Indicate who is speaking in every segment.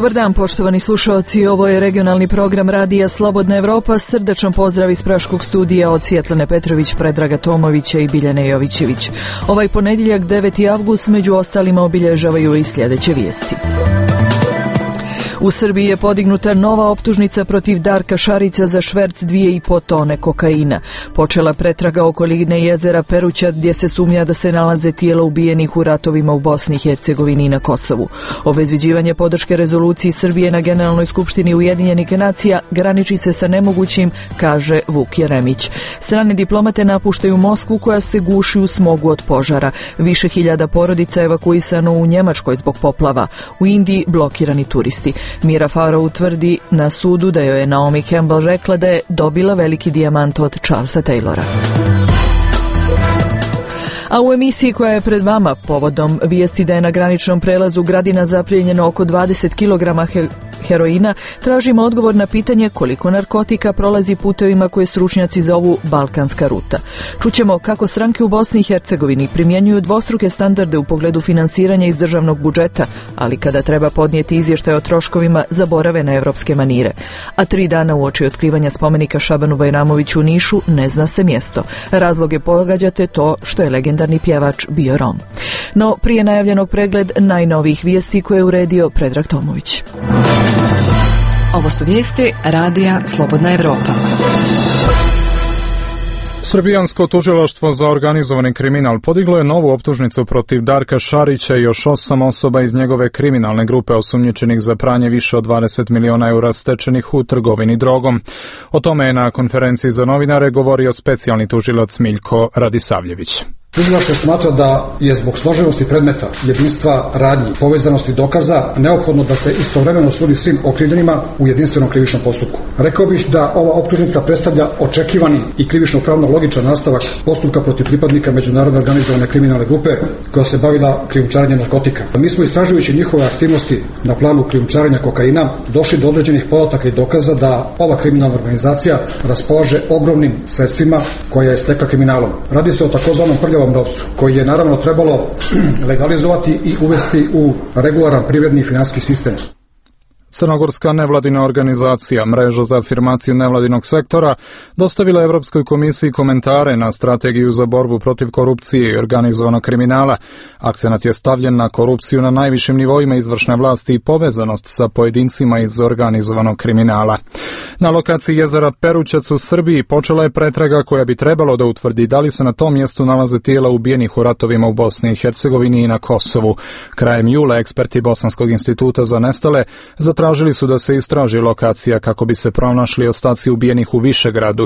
Speaker 1: Dobar dan, poštovani slušalci, ovo je regionalni program Radija Slobodna Evropa. Srdačan pozdrav iz Praškog studija od Sjetlane Petrović, Predraga Tomovića i Biljane Jovićević. Ovaj ponedjeljak 9. avgust među ostalima obilježavaju i sljedeće vijesti. U Srbiji je podignuta nova optužnica protiv Darka Šarića za šverc 2,5 tone kokaina. Počela pretraga okoline jezera Peruća gdje se sumnja da se nalaze tijela ubijenih u ratovima u Bosni i Hercegovini i na Kosovu. Obezvjeđivanje podrške rezoluciji Srbije na Generalnoj skupštini Ujedinjenih nacija graniči se sa nemogućim, kaže Vuk Jeremić. Strane diplomate napuštaju Moskvu koja se guši u smogu od požara. Više hiljada porodica evakuisano u Njemačkoj zbog poplava. U Indiji blokirani turisti. Mira Farrow tvrdi na sudu da joj je Naomi Campbell rekla da je dobila veliki dijamant od Charlesa Taylora. A u emisiji koja je pred vama povodom vijesti da je na graničnom prelazu Gradina zaplijenjeno oko 20 kg heroina, tražimo odgovor na pitanje koliko narkotika prolazi putevima koje stručnjaci zovu Balkanska ruta. Čućemo kako stranke u Bosni i Hercegovini primjenjuju dvostruke standarde u pogledu finansiranja iz državnog budžeta, ali kada treba podnijeti izvještaj o troškovima, zaborave na evropske manire. A 3 dana uoči otkrivanja spomenika Šabanu Bajramoviću u Nišu ne zna se mjesto. Razlog je, pogađate, to što je legendarni pjevač bio Rom. No, prije najavljenog pregled najnovijih vijesti koje je uredio Predrag Tomović.
Speaker 2: Ovo su vijesti Radija Slobodna Evropa.
Speaker 3: Srbijansko tužilaštvo za organizovani kriminal podiglo je novu optužnicu protiv Darka Šarića i još 8 osoba iz njegove kriminalne grupe osumnjičenih za pranje više od 20 miliona eura stečenih u trgovini drogom. O tome je na konferenciji za novinare govorio specijalni tužilac Miljko Radisavljević.
Speaker 4: Tužilaštvo smatra da je zbog složenosti predmeta, jedinstva radnji, povezanosti dokaza neophodno da se istovremeno sudi svim okrivljenima u jedinstvenom krivičnom postupku. Rekao bih da ova optužnica predstavlja očekivani i krivično-pravno logičan nastavak postupka protiv pripadnika međunarodne organizovane kriminalne grupe koja se bavila krijumčarenjem narkotika. Mi smo, istražujući njihove aktivnosti na planu krijumčarenja kokaina, došli do određenih podataka i dokaza da ova kriminalna organizacija raspolaže ogromnim sredstvima koja je stekla kriminalom. Radi se o takozvanom prljavom novcu, koji je naravno trebalo legalizovati i uvesti u regularan privredni i finansijski sistem.
Speaker 3: Crnogorska nevladina organizacija Mreža za afirmaciju nevladinog sektora dostavila Evropskoj komisiji komentare na strategiju za borbu protiv korupcije i organizovanog kriminala. Akcenat je stavljen na korupciju na najvišim nivoima izvršne vlasti i povezanost sa pojedincima iz organizovanog kriminala. Na lokaciji jezera Perućac u Srbiji počela je pretraga koja bi trebalo da utvrdi da li se na tom mjestu nalaze tijela ubijenih u ratovima u Bosni i Hercegovini i na Kosovu. Krajem jula eksperti Bosanskog instituta za nestale zatražili su da se istraži lokacija kako bi se pronašli ostaci ubijenih u Višegradu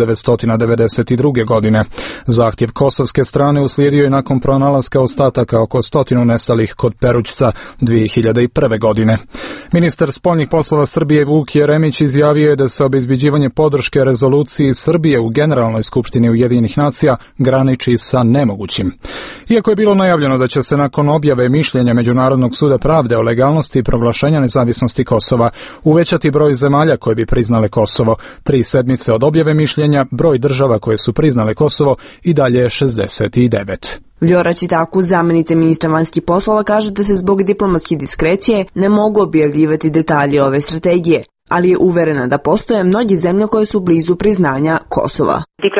Speaker 3: 1992. godine. Zahtjev kosovske strane uslijedio je nakon pronalaska ostataka oko 100 nestalih kod Perućca 2001. godine. Ministar spoljnih poslova Srbije Vuk Jeremić izjavio je da se obezbeđivanje podrške rezoluciji Srbije u Generalnoj skupštini Ujedinjenih nacija graniči sa nemogućim. Iako je bilo najavljeno da će se nakon objave mišljenja Međunarodnog suda pravde o legalnosti i proglašenja nezavisnosti Kosova uvećati broj zemalja koje bi priznale Kosovo, 3 sedmice od objave mišljenja broj država koje su priznale Kosovo i dalje je 69.
Speaker 5: Vljora Čitaku, zamjenica ministra vanjskih poslova, kaže da se zbog diplomatske diskrecije ne mogu objavljivati detalje ove strategije, ali je uverena da postoje mnoge zemlje koje su blizu priznanja Kosova.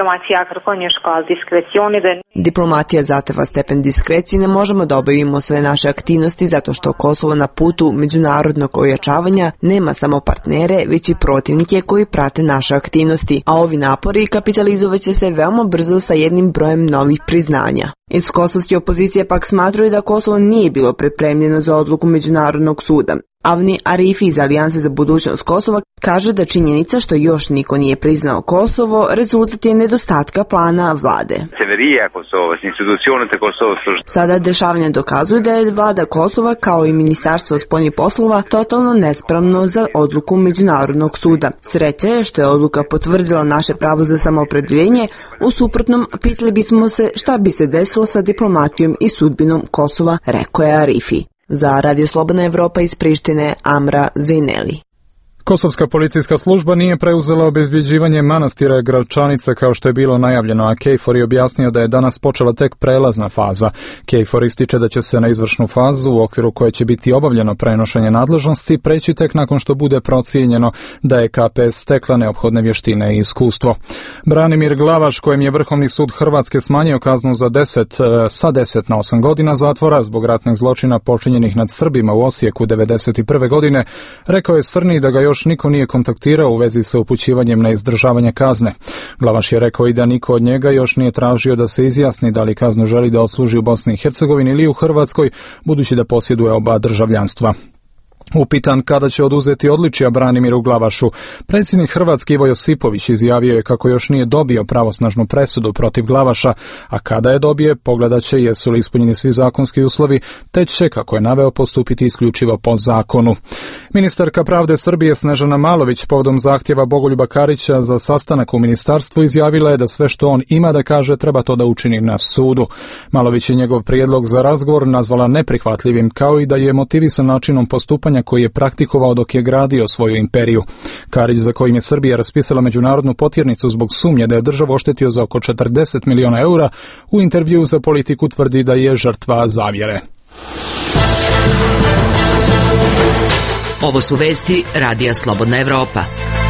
Speaker 5: Diplomatija zahteva stepen diskrecije, ne možemo da obavimo sve naše aktivnosti zato što Kosovo na putu međunarodnog ojačavanja nema samo partnere, već i protivnike koji prate naše aktivnosti, a ovi napori kapitalizovaće se veoma brzo sa jednim brojem novih priznanja. Iz kosovske opozicije pak smatraju da Kosovo nije bilo pripremljeno za odluku Međunarodnog suda. Avni Arifi iz Alijanse za budućnost Kosova kaže da činjenica što još niko nije priznao Kosovo rezultat je nedostatka plana vlade. Sada dešavanje dokazuju da je vlada Kosova kao i Ministarstvo spoljnih poslova totalno nespremno za odluku Međunarodnog suda. Sreća je što je odluka potvrdila naše pravo za samoopredjeljenje, u suprotnom pitali bismo se šta bi se desilo sa diplomatijom i sudbinom Kosova, rekao je Arifi. Za Radio Slobodna Evropa iz Prištine, Amra Zejneli.
Speaker 3: Kosovska policijska služba nije preuzela obezbjeđivanje manastira Gračanica kao što je bilo najavljeno, a KFOR je objasnio da je danas počela tek prelazna faza. KFOR ističe da će se na izvršnu fazu, u okviru koje će biti obavljeno prenošenje nadležnosti, preći tek nakon što bude procijenjeno da je KPS stekla neophodne vještine i iskustvo. Branimir Glavaš, kojem je Vrhovni sud Hrvatske smanjio kaznu sa 10 na 8 godina zatvora zbog ratnih zločina počinjenih nad Srbima u Osijeku 1991. godine, rekao je Srni da ga još niko nije kontaktirao u vezi sa upućivanjem na izdržavanje kazne. Glavaš je rekao i da niko od njega još nije tražio da se izjasni da li kaznu želi da odsluži u Bosni i Hercegovini ili u Hrvatskoj, budući da posjeduje oba državljanstva. Upitan kada će oduzeti odličja Branimiru Glavašu, predsjednik Hrvatske Ivo Josipović izjavio je kako još nije dobio pravosnažnu presudu protiv Glavaša, a kada je dobije pogledat će jesu li ispunjeni svi zakonski uslovi, te će, kako je naveo, postupiti isključivo po zakonu. Ministarka pravde Srbije Snežana Malović povodom zahtjeva Bogoljuba Karića za sastanak u ministarstvu izjavila je da sve što on ima da kaže treba to da učini na sudu. Malović je njegov prijedlog za razgovor nazvala neprihvatljivim, kao i da je motivisan načinom postupanja koji je praktikovao dok je gradio svoju imperiju. Karić, za kojim je Srbija raspisala međunarodnu potjernicu zbog sumnje da je državu oštetio za oko 40 miliona eura, u intervjuu za Politiku tvrdi da je žrtva zavjere.
Speaker 2: Ovo su vesti Radija Slobodna Evropa.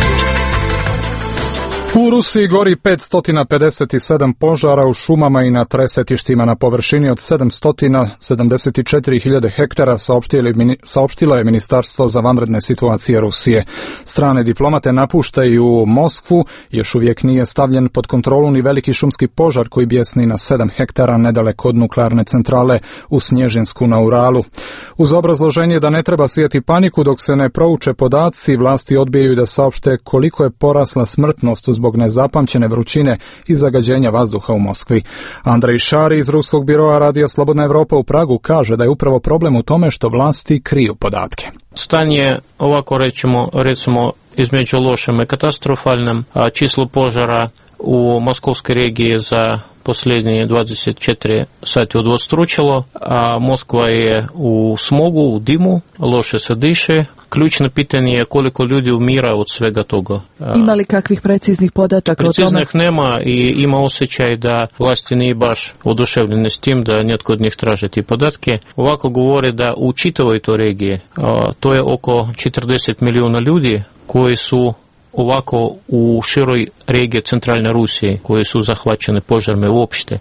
Speaker 3: U Rusiji gori 557 požara u šumama i na tresetištima na površini od 774.000 hektara, saopštilo je Ministarstvo za vanredne situacije Rusije. Strane diplomate napuštaju Moskvu, još uvijek nije stavljen pod kontrolu ni veliki šumski požar koji bjesni na 7 hektara nedaleko od nuklearne centrale u Snježinsku na Uralu. Uz obrazloženje da ne treba sijati paniku dok se ne prouče podaci, vlasti odbijaju da saopšte koliko je porasla smrtnost zbog nezapamćene vrućine i zagađenja vazduha u Moskvi. Andrej Šari iz ruskog biroa Radija Slobodna Evropa u Pragu kaže da je upravo problem u tome što vlasti kriju podatke.
Speaker 6: Stanje, ovako recimo između lošim i katastrofalnim, a číslo požara u Moskovskoj regiji za posljednje 24 sati udvostručilo, a Moskva je u smogu, u dimu, loše se diše. Ključno pitanje je koliko ljudi umira od svega toga.
Speaker 1: Ima li kakvih preciznih podataka o tome?
Speaker 6: Preciznih nema i ima osjećaj da vlasti nije baš oduševljene s tim da netko od njih traži ti podatke. Ovako govore da u čitavoj toj regiji, to je oko 40 milijuna ljudi koji su ovako u široj regiji centralne Rusije koji su zahvaćene požarme uopšte.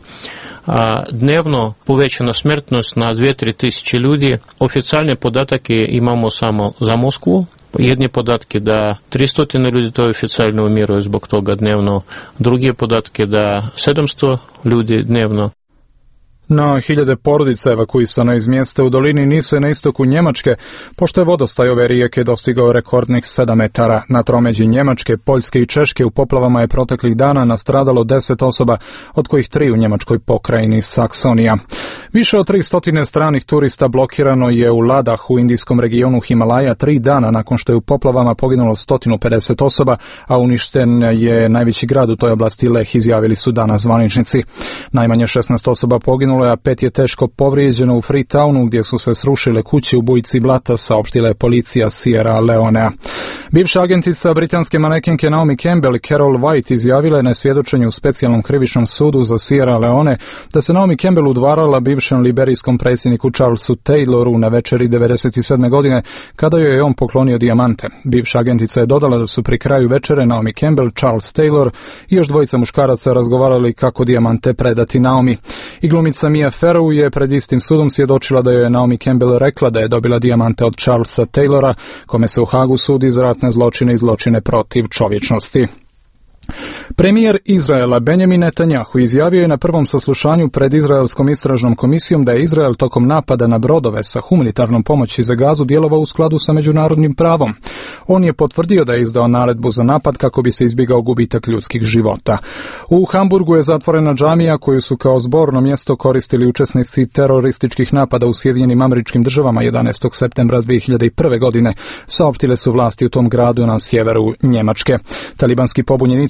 Speaker 6: Dnevno povećana smrtnost na 2-3 tisuće ljudi. Oficijalne podatke imamo samo za Moskvu. Jedni podatke da 300 ljudi to oficijalno umiruju zbog toga dnevno. Drugi podatke da 700 ljudi dnevno.
Speaker 3: Na hiljade porodica evakuisano iz mjesta u dolini Nise na istoku Njemačke, pošto je vodostaj ove rijeke dostigao rekordnih 7 metara. Na tromeđi Njemačke, Poljske i Češke u poplavama je proteklih dana nastradalo 10 osoba, od kojih 3 u njemačkoj pokrajini Saksonija. Više od 300 stranih turista blokirano je u Ladah u indijskom regionu Himalaja 3 dana nakon što je u poplavama poginulo 150 osoba, a uništen je najveći grad u toj oblasti Leh, izjavili su danas zvaničnici. Najmanje 16 osoba poginulo, a 5 je teško povrijeđeno u Freetownu gdje su se srušile kuće u bujici blata, saopštila je policija Sierra Leonea. Bivša agentica britanske manekenke Naomi Campbell, Carol White, izjavila je na svjedočenju u specijalnom krivičnom sudu za Sierra Leone da se Naomi Campbell udvarala bivšem liberijskom predsjedniku Charlesu Tayloru na večeri 1997. godine kada joj je on poklonio dijamante. Bivša agentica je dodala da su pri kraju večere Naomi Campbell, Charles Taylor i još dvojica muškaraca razgovarali kako dijamante predati Naomi. I glumica Mia Farrow je pred istim sudom svjedočila da joj je Naomi Campbell rekla da je dobila dijamante od Charlesa Taylora, kome se u Hagu sudi za ratne zločine i zločine protiv čovječnosti. Premijer Izraela Benjamin Netanjahu izjavio je na prvom saslušanju pred Izraelskom istražnom komisijom da je Izrael tokom napada na brodove sa humanitarnom pomoći za Gazu djelovao u skladu sa međunarodnim pravom. On je potvrdio da je izdao naredbu za napad kako bi se izbjegao gubitak ljudskih života. U Hamburgu je zatvorena džamija koju su kao zborno mjesto koristili učesnici terorističkih napada u Sjedinjenim Američkim Državama 11. septembra 2001. godine, saopštile su vlasti u tom gradu na sjeveru Njemačke. Talibanski pobunjenici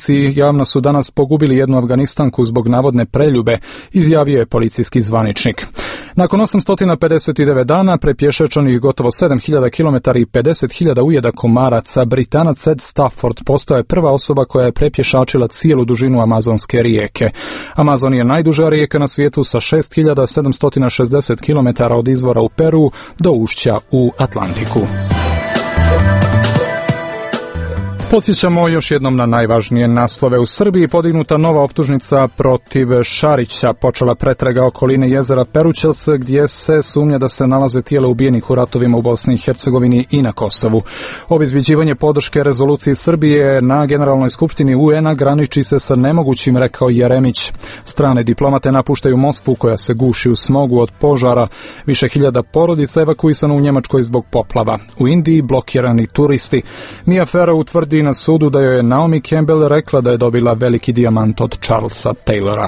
Speaker 3: Talibanici javno su danas pogubili jednu Afganistanku zbog navodne preljube, izjavio je policijski zvaničnik. Nakon 859 dana prepješačanih gotovo 7000 km i 50.000 ujeda komaraca, Britanac Ed Stafford postao je prva osoba koja je prepješačila cijelu dužinu Amazonske rijeke. Amazon je najduža rijeka na svijetu sa 6760 km od izvora u Peru do ušća u Atlantiku. Podsjećamo još jednom na najvažnije naslove. U Srbiji podignuta nova optužnica protiv Šarića. Počela pretraga okoline jezera Perućac, gdje se sumnja da se nalaze tijela ubijenih u ratovima u Bosni i Hercegovini i na Kosovu. Obezbjeđivanje podrške rezoluciji Srbije na Generalnoj skupštini UN-a graniči se sa nemogućim, rekao Jeremić. Strane diplomate napuštaju Moskvu, koja se guši u smogu od požara. Više hiljada porodica evakuisano u Njemačkoj zbog poplava. U Indiji blokirani turisti. Mia Farrow utvrdi na sudu da joj je Naomi Campbell rekla da je dobila veliki dijamant od Charlesa Taylora.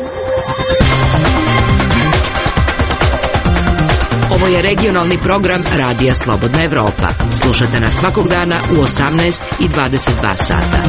Speaker 2: Ovo je regionalni program Radija Slobodna Evropa. Slušate nas svakog dana u 18 i 22 sata.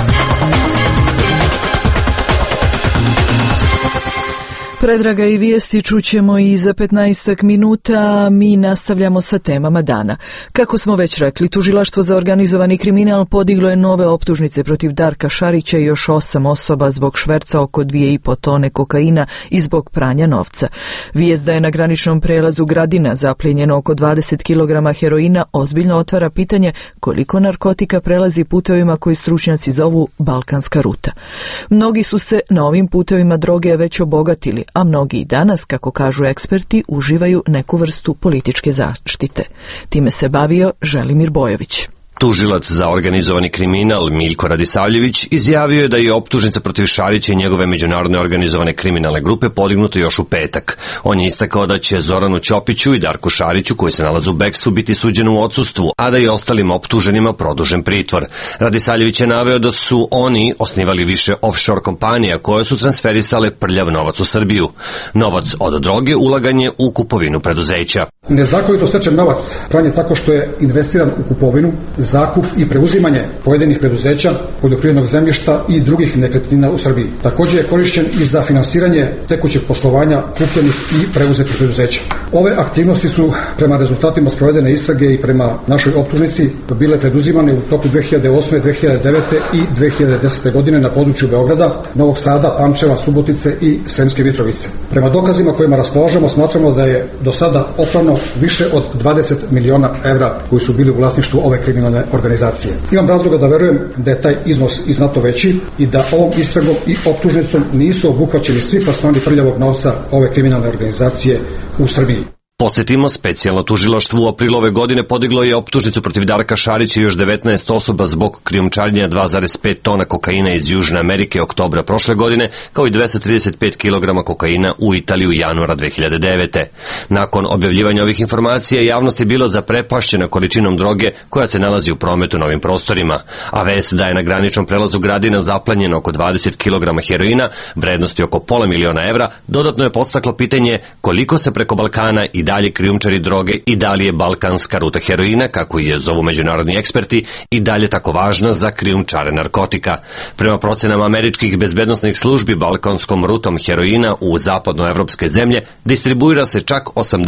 Speaker 1: Predraga i vijesti čućemo i za 15 minuta. Mi nastavljamo sa temama dana. Kako smo već rekli, Tužilaštvo za organizovani kriminal podiglo je nove optužnice protiv Darka Šarića i još 8 osoba zbog šverca oko 2,5 tone kokaina i zbog pranja novca. Vijest da je na graničnom prelazu Gradina zaplijenjeno oko 20 kg heroina ozbiljno otvara pitanje koliko narkotika prelazi putevima koji stručnjaci zovu Balkanska ruta. Mnogi su se na ovim putevima droge već obogatili, a mnogi i danas, kako kažu eksperti, uživaju neku vrstu političke zaštite. Time se bavio Želimir Bojović.
Speaker 7: Tužilac za organizovani kriminal Miljko Radisavljević izjavio je da je optužnica protiv Šarića i njegove međunarodne organizovane kriminalne grupe podignuta još u petak. On je istakao da će Zoranu Ćopiću i Darku Šariću, koji se nalaze u bekstvu, biti suđeno u odsustvu, a da i ostalim optuženima produžen pritvor. Radisavljević je naveo da su oni osnivali više offshore kompanija koje su transferisale prljav novac u Srbiju. Novac od droge ulagan je u kupovinu preduzeća.
Speaker 4: Nezakonito stečen novac pran je tako što je investiran u kupovinu, zakup i preuzimanje pojedinih preduzeća, poljoprivrednog zemljišta i drugih nekretnina u Srbiji. Također je korišćen i za finansiranje tekućeg poslovanja kupljenih i preuzetih preduzeća. Ove aktivnosti su prema rezultatima sprovedene istrage i prema našoj optužnici bile preduzimane u toku 2008., 2009. i 2010. godine na području Beograda, Novog Sada, Pančeva, Subotice i Sremske Mitrovice. Prema dokazima kojima raspolažemo, smatramo da je do sada oprano više od 20 miliona evra koji su bili u vlasništvu ove kriminalne organizacije. Imam razloga da verujem da je taj iznos i znatno veći i da ovom istragom i optužnicom nisu obuhvaćeni svi plasmani prljavog novca ove kriminalne organizacije u Srbiji.
Speaker 7: Podsjetimo, specijalno tužilaštvo u aprilu ove godine podiglo je optužnicu protiv Darka Šarića i još 19 osoba zbog krijumčarenja 2,5 tona kokaina iz Južne Amerike oktobra prošle godine, kao i 235 kg kokaina u Italiju januara 2009. Nakon objavljivanja ovih informacija, javnost je bila zaprepašćena količinom droge koja se nalazi u prometu na ovim prostorima, a vest da je na graničnom prelazu Gradina zaplanjeno oko 20 kg heroina, vrednosti oko $500.000 evra, dodatno je podstaklo pitanje koliko se preko Balkana i dalje krijumčari droge i da li je Balkanska ruta heroina, kako je zovu međunarodni eksperti, i dalje tako važna za krijumčare narkotika. Prema procenama američkih bezbednosnih službi, balkanskom rutom heroina u zapadnoevropske zemlje distribuira se čak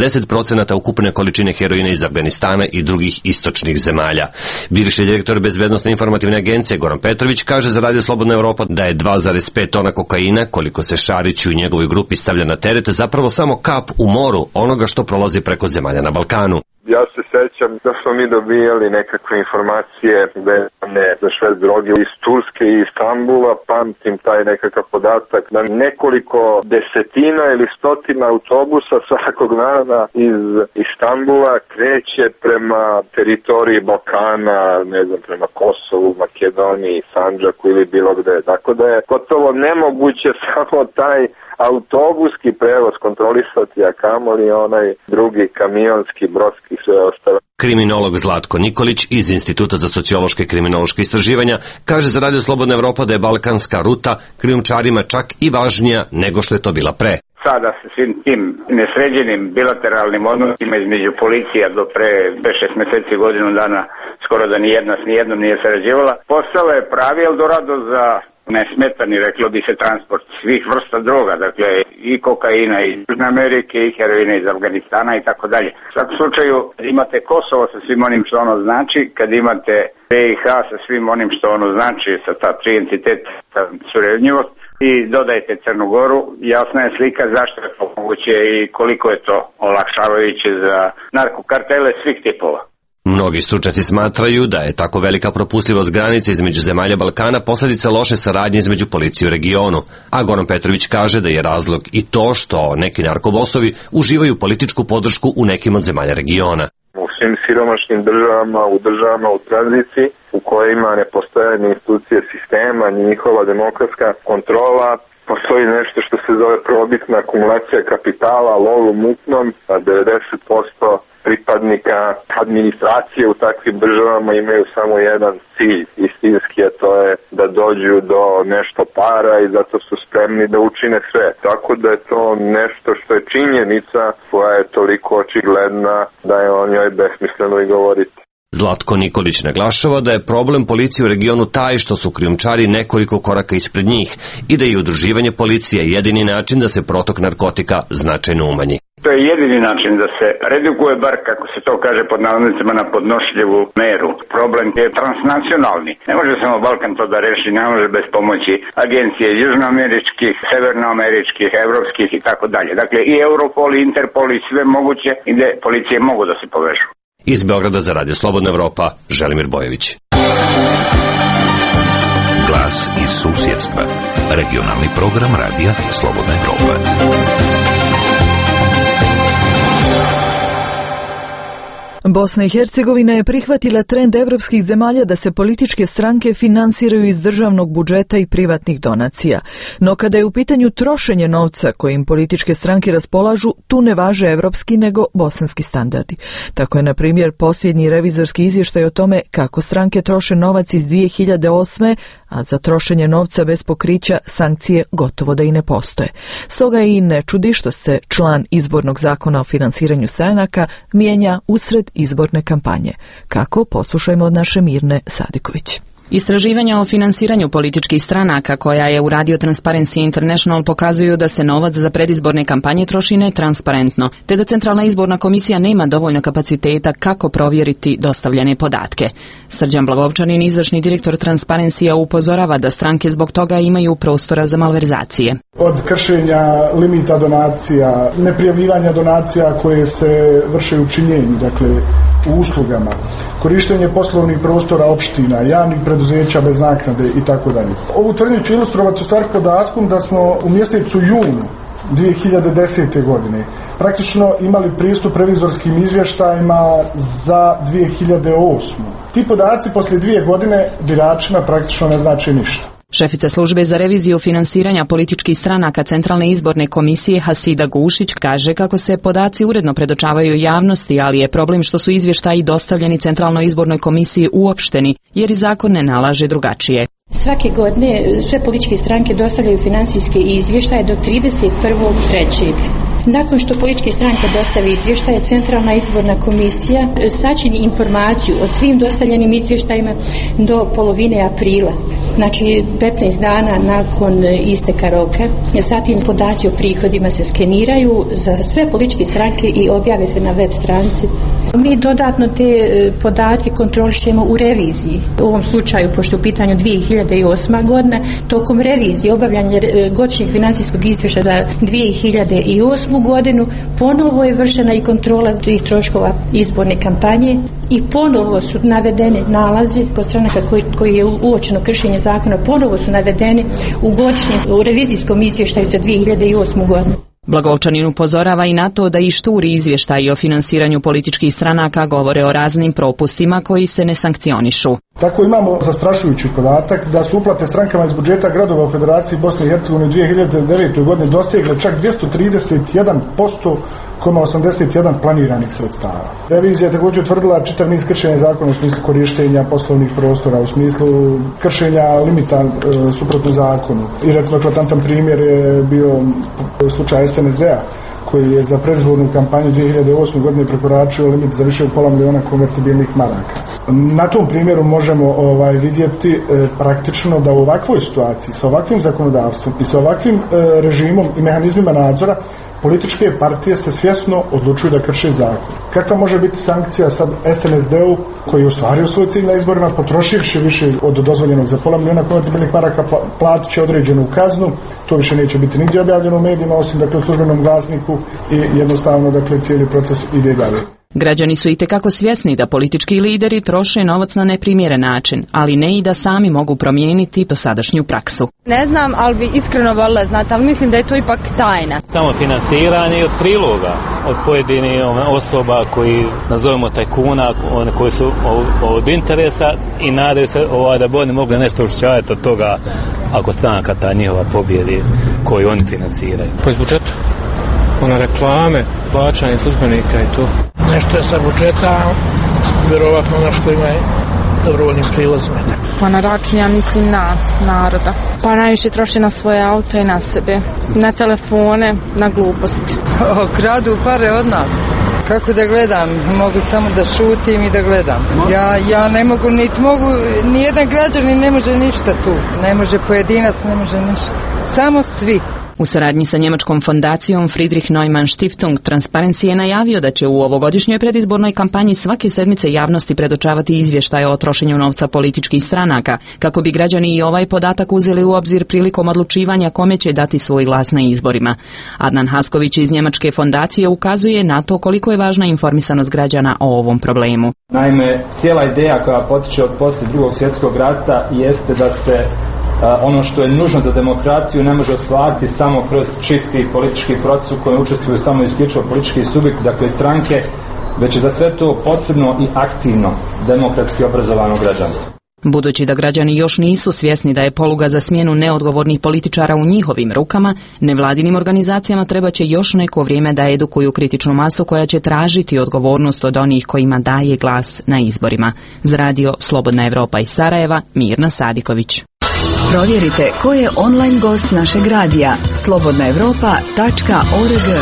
Speaker 7: 80% ukupne količine heroina iz Afganistana i drugih istočnih zemalja. Bivši direktor Bezbednosne informativne agencije Goran Petrović kaže za Radio Slobodna Evropa da je 2,5 tona kokaina, koliko se Šariću i njegovoj grupi stavlja na teret, zapravo samo kap u moru onoga što prolazi preko zemalja na Balkanu.
Speaker 8: Ja se sećam da smo mi dobijali nekakve informacije vezane za šverc droge iz Turske i Istanbula. Pamtim taj nekakav podatak da nekoliko desetina ili stotina autobusa svakog dana iz Istanbula kreće prema teritoriji Balkana, ne znam, prema Kosovu, Makedoniji, Sandžaku ili bilo gde. Tako da je gotovo nemoguće samo taj autobuski prevoz kontrolisati, a kamoli onaj drugi kamionski, brodski i sve ostalo.
Speaker 7: Kriminolog Zlatko Nikolić iz Instituta za sociološke i kriminološke istraživanja kaže za Radio Slobodna Evropa da je balkanska ruta krijumčarima čak i važnija nego što je to bila pre.
Speaker 9: Sada sa svim tim nesređenim bilateralnim odnosima između policija do pre 5-6 meseci, godinu dana skoro da nijednom nije sarađivala. Postala je pravi Eldorado za nesmetani, reklo bi se, transport svih vrsta droga, dakle i kokaina iz Južne Amerike i heroina iz Afganistana i tako dalje. U svakom slučaju imate Kosovo sa svim onim što ono znači, kad imate BiH sa svim onim što ono znači, sa ta tri entiteta, suradnjivost, i dodajte Crnu Goru, jasna je slika zašto je to moguće i koliko je to olakšavajuće za narkokartele svih tipova.
Speaker 7: Mnogi stručnjaci smatraju da je tako velika propustljivost granice između zemalja Balkana posledica loše saradnje između policije u regionu, a Goran Petrović kaže da je razlog i to što neki narkobosovi uživaju političku podršku u nekim od zemalja regiona.
Speaker 8: U svim siromašnim državama, u državama u tranziciji, u kojima ne postoje ni institucije sistema, ni njihova demokratska kontrola, postoji nešto što se zove probitna akumulacija kapitala, lov u mutnom, a 90% pripadnika administracije u takvim državama imaju samo jedan cilj istinski, a to je da dođu do nešto para i zato su spremni da učine sve. Tako da je to nešto što je činjenica koja je toliko očigledna da je o njoj besmisleno i govoriti.
Speaker 7: Zlatko Nikolić naglašava da je problem policije u regionu taj što su krijumčari nekoliko koraka ispred njih i da je udruživanje policije jedini način da se protok narkotika značajno umanji.
Speaker 9: To je jedini način da se redukuje, bar kako se to kaže pod navodnicima, na podnošljivu meru. Problem je transnacionalni. Ne može samo Balkan to da reši, ne može bez pomoći agencije južnoameričkih, severnoameričkih, evropskih i tako dalje. Dakle i Europol, i Interpol i sve moguće gde policije mogu da se povežu.
Speaker 7: Iz Beograda za Radio Slobodna Evropa, Želimir Bojović.
Speaker 10: Glas iz susjedstva. Regionalni program Radija Slobodna Evropa.
Speaker 1: Bosna i Hercegovina je prihvatila trend evropskih zemalja da se političke stranke finansiraju iz državnog budžeta i privatnih donacija. No kada je u pitanju trošenje novca kojim političke stranke raspolažu, tu ne važe evropski nego bosanski standardi. Tako je, na primjer, posljednji revizorski izvještaj o tome kako stranke troše novac iz 2008. a za trošenje novca bez pokrića sankcije gotovo da i ne postoje. Stoga i ne čudi što se član izbornog zakona o finansiranju stranaka mijenja usred izborne kampanje. Kako? Poslušajmo od naše Mirne Sadiković.
Speaker 11: Istraživanja o finansiranju političkih stranaka koja je uradio Transparency International pokazuju da se novac za predizborne kampanje troši netransparentno, te da Centralna izborna komisija nema dovoljno kapaciteta kako provjeriti dostavljene podatke. Srđan Blagovčanin, izvršni direktor Transparency-a, upozorava da stranke zbog toga imaju prostora za malverzacije.
Speaker 12: Od kršenja limita donacija, neprijavljivanja donacija koje se vrše u činjenju, dakle u uslugama, korištenje poslovnih prostora opština, javnih preduzeća bez naknade i tako dalje. Ovu tvrdnju ću ilustrovati u stvari podatkom da smo u mjesecu junu 2010. godine praktično imali pristup revizorskim izvještajima za 2008. Ti podaci poslije 2 godine biračima praktično ne znači ništa.
Speaker 11: Šefica službe za reviziju finansiranja političkih stranaka Centralne izborne komisije Hasida Gušić kaže kako se podaci uredno predočavaju javnosti, ali je problem što su izvještaji dostavljeni Centralnoj izbornoj komisiji uopšteni, jer i zakon ne nalaže drugačije.
Speaker 13: Svake godine sve političke stranke dostavljaju finansijske izvještaje do 31.3. Nakon što političke stranke dostave izvještaje, Centralna izborna komisija sačini informaciju o svim dostavljenim izvještajima do polovine aprila, znači 15 dana nakon isteka roka. Zatim podaci o prihodima se skeniraju za sve političke stranke i objave se na web stranici. Mi dodatno te podatke kontrolišemo u reviziji. U ovom slučaju, pošto u pitanju 2008. godina, tokom revizije obavljanja godišnjeg financijskog izvješća za 2008. godinu ponovo je vršena i kontrola tih troškova izborne kampanje i ponovo su navedeni nalazi kod stranaka koji je uočeno kršenje zakona, ponovo su navedeni u revizijskom izvještaju za 2008. godinu.
Speaker 11: Blagovčanin upozorava i na to da i šturi izvještaji o finansiranju političkih stranaka govore o raznim propustima koji se ne sankcionišu.
Speaker 12: Tako imamo zastrašujući podatak da su uplate strankama iz budžeta gradova u Federaciji Bosne i Hercegovine u 2009. godine dosegle čak 231,81% planiranih sredstava. Revizija je također utvrdila čitav niz kršenja zakona u smislu korištenja poslovnih prostora, u smislu kršenja limita suprotno zakonu. I recimo eklatantan primjer je bio slučaj SNSD-a koji je za predizbornu kampanju 2008. godine prekoračio limit za više od $500 miliona konvertibilnih maraka. Na tom primjeru možemo vidjeti praktično da u ovakvoj situaciji, sa ovakvim zakonodavstvom i sa ovakvim režimom i mehanizmima nadzora, političke partije se svjesno odlučuju da krše zakon. Kakva može biti sankcija sad SNSD-u koji je ostvario svoj cilj na izborima, potrošivši više od dozvoljenog za $500 miliona konvertibilnih maraka, platit će određenu kaznu, to više neće biti nigdje objavljeno u medijima, osim u službenom glasniku i jednostavno cijeli proces ide dalje.
Speaker 11: Građani su itekako svjesni da politički lideri troše novac na neprimjeren način, ali ne i da sami mogu promijeniti dosadašnju praksu.
Speaker 14: Ne znam, ali bi iskreno voljela znati, ali mislim da je to ipak tajna.
Speaker 15: Samo finansiranje od priloga, od pojedinih osoba koji, nazovemo tajkuna, koji su od interesa i nadaju se da bi oni mogli nešto ušćavati od toga ako stranka ta njihova pobjedi koju oni finansiraju.
Speaker 16: Po iz budžeta, reklame, plaćanje službenika i to.
Speaker 17: Nešto je sa budžeta, vjerovatno ono što ima dobrovoljnim prilozima.
Speaker 18: Pa na račun, ja mislim, nas, naroda. Pa najviše troši na svoje auto i na sebe, na telefone, na gluposti.
Speaker 19: Kradu pare od nas. Kako da gledam? Mogu samo da šutim i da gledam. Ja ne mogu, nijedan građanin ne može ništa tu. Ne može pojedinac, ne može ništa. Samo svi.
Speaker 11: U saradnji sa njemačkom fondacijom Friedrich Neumann Stiftung Transparency je najavio da će u ovogodišnjoj predizbornoj kampanji svake sedmice javnosti predočavati izvještaje o trošenju novca političkih stranaka, kako bi građani i ovaj podatak uzeli u obzir prilikom odlučivanja kome će dati svoj glas na izborima. Adnan Hasković iz njemačke fondacije ukazuje na to koliko je važna informisanost građana o ovom problemu.
Speaker 20: Naime, cijela ideja koja potiče od poslije Drugog svjetskog rata jeste da se ono što je nužno za demokratiju ne može ostvariti samo kroz čisti politički proces u kojem učestvuju samo isključivo politički subjekti, dakle stranke, već je za sve to potrebno i aktivno demokratski obrazovano građanstvo.
Speaker 11: Budući da građani još nisu svjesni da je poluga za smjenu neodgovornih političara u njihovim rukama, nevladinim organizacijama treba će još neko vrijeme da edukuju kritičnu masu koja će tražiti odgovornost od onih kojima daje glas na izborima. Za radio Slobodna Evropa iz Sarajeva, Mirna Sadiković.
Speaker 21: Provjerite ko je online gost našeg radija slobodnaevropa.org.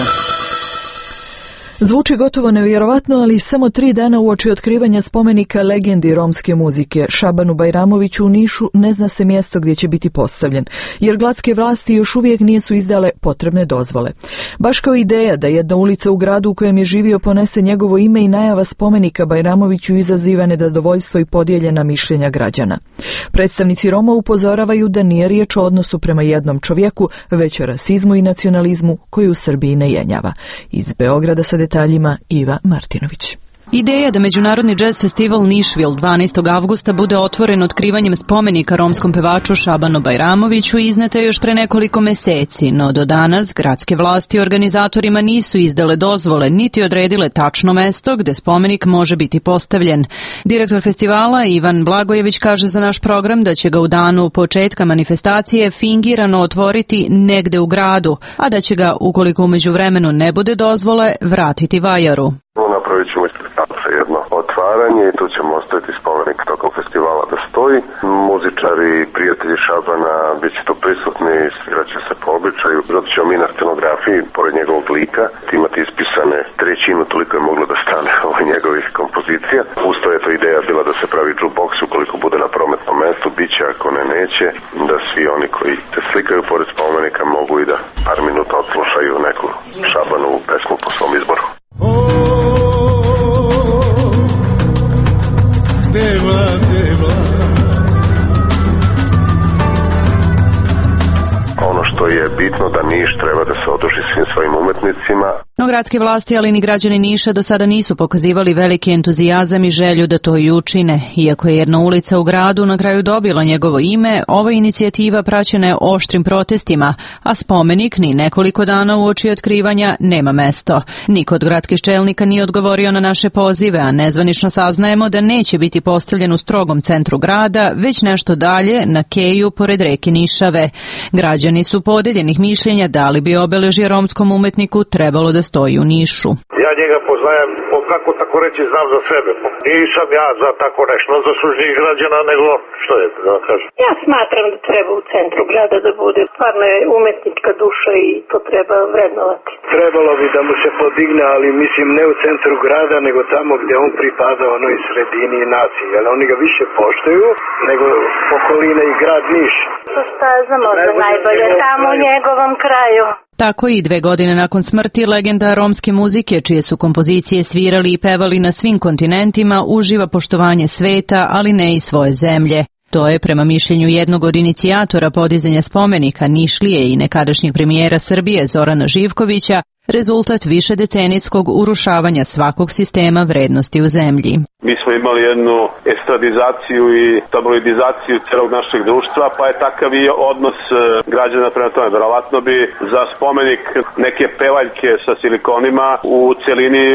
Speaker 1: Zvuči gotovo nevjerovatno, ali samo 3 dana uoči otkrivanja spomenika legendi romske muzike Šabanu Bajramoviću u Nišu ne zna se mjesto gdje će biti postavljen, jer gradske vlasti još uvijek nisu izdale potrebne dozvole. Baš kao ideja da jedna ulica u gradu u kojem je živio ponese njegovo ime i najava spomenika Bajramoviću izaziva nezadovoljstvo i podijeljena mišljenja građana. Predstavnici Roma upozoravaju da nije riječ o odnosu prema jednom čovjeku, već o rasizmu i nacionalizmu koji u Srbiji ne jenjava. Iz Beograda sa detaljima Iva Martinović.
Speaker 22: Ideja da Međunarodni jazz festival Nišvil 12. avgusta bude otvoren otkrivanjem spomenika romskom pevaču Šabanu Bajramoviću izneta je još pre nekoliko meseci, no do danas gradske vlasti organizatorima nisu izdale dozvole niti odredile tačno mesto gde spomenik može biti postavljen. Direktor festivala Ivan Blagojević kaže za naš program da će ga u danu početka manifestacije fingirano otvoriti negde u gradu, a da će ga, ukoliko u međuvremenu ne bude dozvole, vratiti vajaru.
Speaker 8: Napravit ćemo ispred Tapsa jedno otvaranje i tu ćemo ostaviti spomenik tokom festivala da stoji. Muzičari i prijatelji Šabana bit će tu prisutni, svirat će se po običaju. Zato ćemo mi na scenografiji, pored njegovog lika, imati ispisane 1/3 toliko je moglo da stane njegovih kompozicija. Usto je to ideja bila da se pravi jukebox ukoliko bude na prometnom mestu, bit će ako ne neće, da svi oni koji se slikaju pored spomenika mogu i da par minuta odslušaju neku Šabanovu pesmu po svom izboru.
Speaker 23: Deva, deva.
Speaker 8: Ono što je bitno da Niš treba da se oduži svim svojim umetnicima.
Speaker 22: No gradske vlasti, ali ni građani Niša do sada nisu pokazivali veliki entuzijazam i želju da to i učine. Iako je jedna ulica u gradu na kraju dobila njegovo ime, ova inicijativa praćena je oštrim protestima, a spomenik ni nekoliko dana uoči otkrivanja nema mesto. Niko od gradskih čelnika nije odgovorio na naše pozive, a nezvanično saznajemo da neće biti postavljen u strogom centru grada, već nešto dalje na keju pored reke Nišave. Građani su po podeljenih mišljenja da li bi obeležje romskom umetniku trebalo da stoji u Nišu.
Speaker 3: Ja njega poznajem, kako tako reći, znam za sebe. Nisam ja za tako nešto zaslužnijih građana, nego što je, da kažem.
Speaker 5: Ja smatram da treba u centru grada da bude. Stvarno je umetnička duša i to treba vrednovati.
Speaker 3: Trebalo bi da mu se podigne, ali mislim ne u centru grada, nego tamo gdje on pripada onoj sredini i naciji. Jer oni ga više poštuju nego okoline i grad Niš.
Speaker 5: Šta znam, možda najbolje tamo u njegovom kraju.
Speaker 22: Tako i 2 godine nakon smrti legenda romske muzike, čije su kompozicije svirali i pevali na svim kontinentima, uživa poštovanje sveta, ali ne i svoje zemlje. To je, prema mišljenju jednog od inicijatora podizanja spomenika Nišlije i nekadašnjeg premijera Srbije Zorana Živkovića, rezultat višedecenijskog urušavanja svakog sistema vrednosti u zemlji.
Speaker 6: Mi smo imali jednu estradizaciju i tabloidizaciju celog našeg društva, pa je takav i odnos građana prema tome. Verovatno bi za spomenik neke pevaljke sa silikonima u celini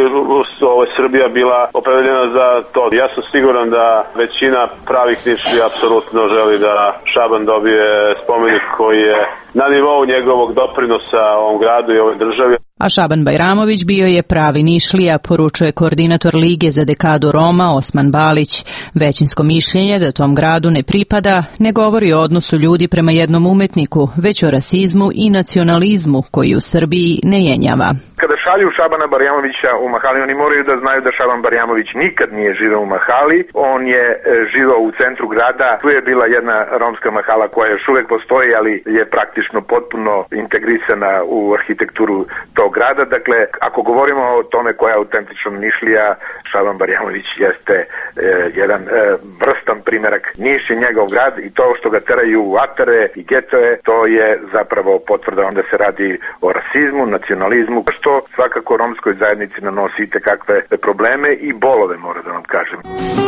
Speaker 6: Srbija bila opredeljena za to. Ja sam siguran da većina pravih Nišlija apsolutno želi da Šaban dobije spomenik koji je na nivou njegovog doprinosa ovom gradu i ovoj državi.
Speaker 22: A Šaban Bajramović bio je pravi Nišlija, poručuje koordinator Lige za dekadu Roma Osman Balić. Većinsko mišljenje da tom gradu ne pripada ne govori o odnosu ljudi prema jednom umetniku, već o rasizmu i nacionalizmu koji u Srbiji ne jenjava.
Speaker 8: Kada šalju Šabana Barjamovića u Mahali, oni moraju da znaju da Šaban Barjamović nikad nije živeo u Mahali, on je živeo u centru grada. Tu je bila jedna romska Mahala koja još uvek postoji, ali je praktično potpuno integrisana u arhitekturu tog grada. Dakle, ako govorimo o tome koja je autentična Nišlija, Šaban Barjamović jeste jedan vrstan primerak. Niš je njegov grad i to što ga teraju u atere i getoje, to je zapravo potvrda onda se radi o rasizmu, nacionalizmu, što svakako romskoj zajednici nanosi itekakve probleme i bolove, moram da vam kažem.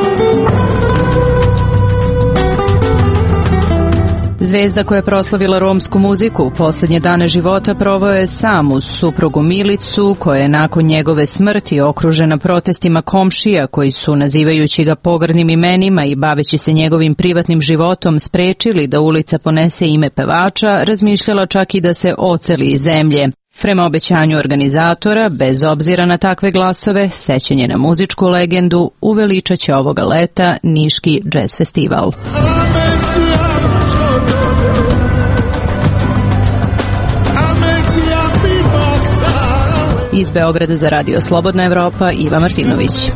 Speaker 22: Zvezda koja je proslavila romsku muziku u posljednje dane života proveo je sam uz suprugu Milicu, koja je nakon njegove smrti okružena protestima komšija koji su, nazivajući ga pogrdnim imenima i baveći se njegovim privatnim životom, sprečili da ulica ponese ime pevača, razmišljala čak i da se oceli iz zemlje. Prema obećanju organizatora, bez obzira na takve glasove, sećanje na muzičku legendu uveličat će ovoga leta Niški džez festival. Iz Beograda za Radio Slobodna Evropa, Iva Martinović.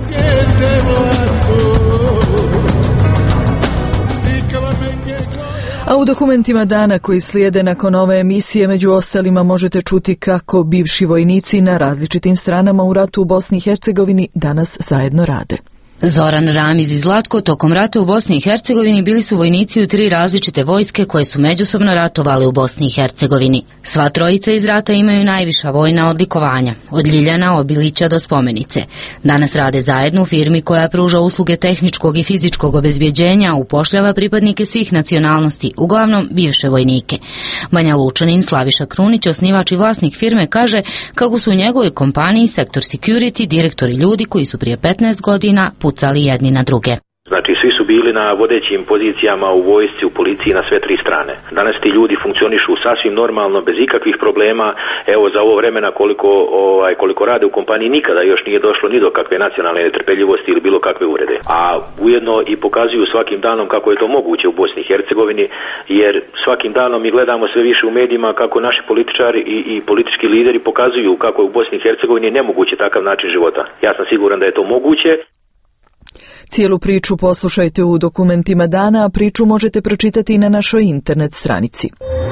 Speaker 1: A u dokumentima dana koji slijede nakon ove emisije među ostalima možete čuti kako bivši vojnici na različitim stranama u ratu u Bosni i Hercegovini danas zajedno rade.
Speaker 24: Zoran Ramiz i Zlatko tokom rata u Bosni i Hercegovini bili su vojnici u 3 različite vojske koje su međusobno ratovale u Bosni i Hercegovini. Sva trojica iz rata imaju najviša vojna odlikovanja, od Ljiljana Obilića do Spomenice. Danas rade zajedno u firmi koja pruža usluge tehničkog i fizičkog obezbjeđenja, upošljava pripadnike svih nacionalnosti, uglavnom bivše vojnike. Banja Lučanin Slaviša Krunić, osnivač i vlasnik firme, kaže kako su u njegovoj kompaniji Sektor Security direktori ljudi koji su prije 15 godina pucali jedni na druge.
Speaker 25: Znači, svi su bili na vodećim pozicijama u vojsci, u policiji na sve 3 strane. Danas ti ljudi funkcionišu sasvim normalno, bez ikakvih problema. Evo, za ovo vremena koliko rade u kompaniji, nikada još nije došlo ni do kakve nacionalne netrpeljivosti ili bilo kakve uvrede. A ujedno i pokazuju svakim danom kako je to moguće u Bosni i Hercegovini, jer svakim danom mi gledamo sve više u medijima kako naši političari i politički lideri pokazuju kako je u Bosni i Hercegovini nemoguće takav način života. Ja sam siguran da je to moguće.
Speaker 1: Cijelu priču poslušajte u dokumentima dana, a priču možete pročitati i na našoj internet stranici.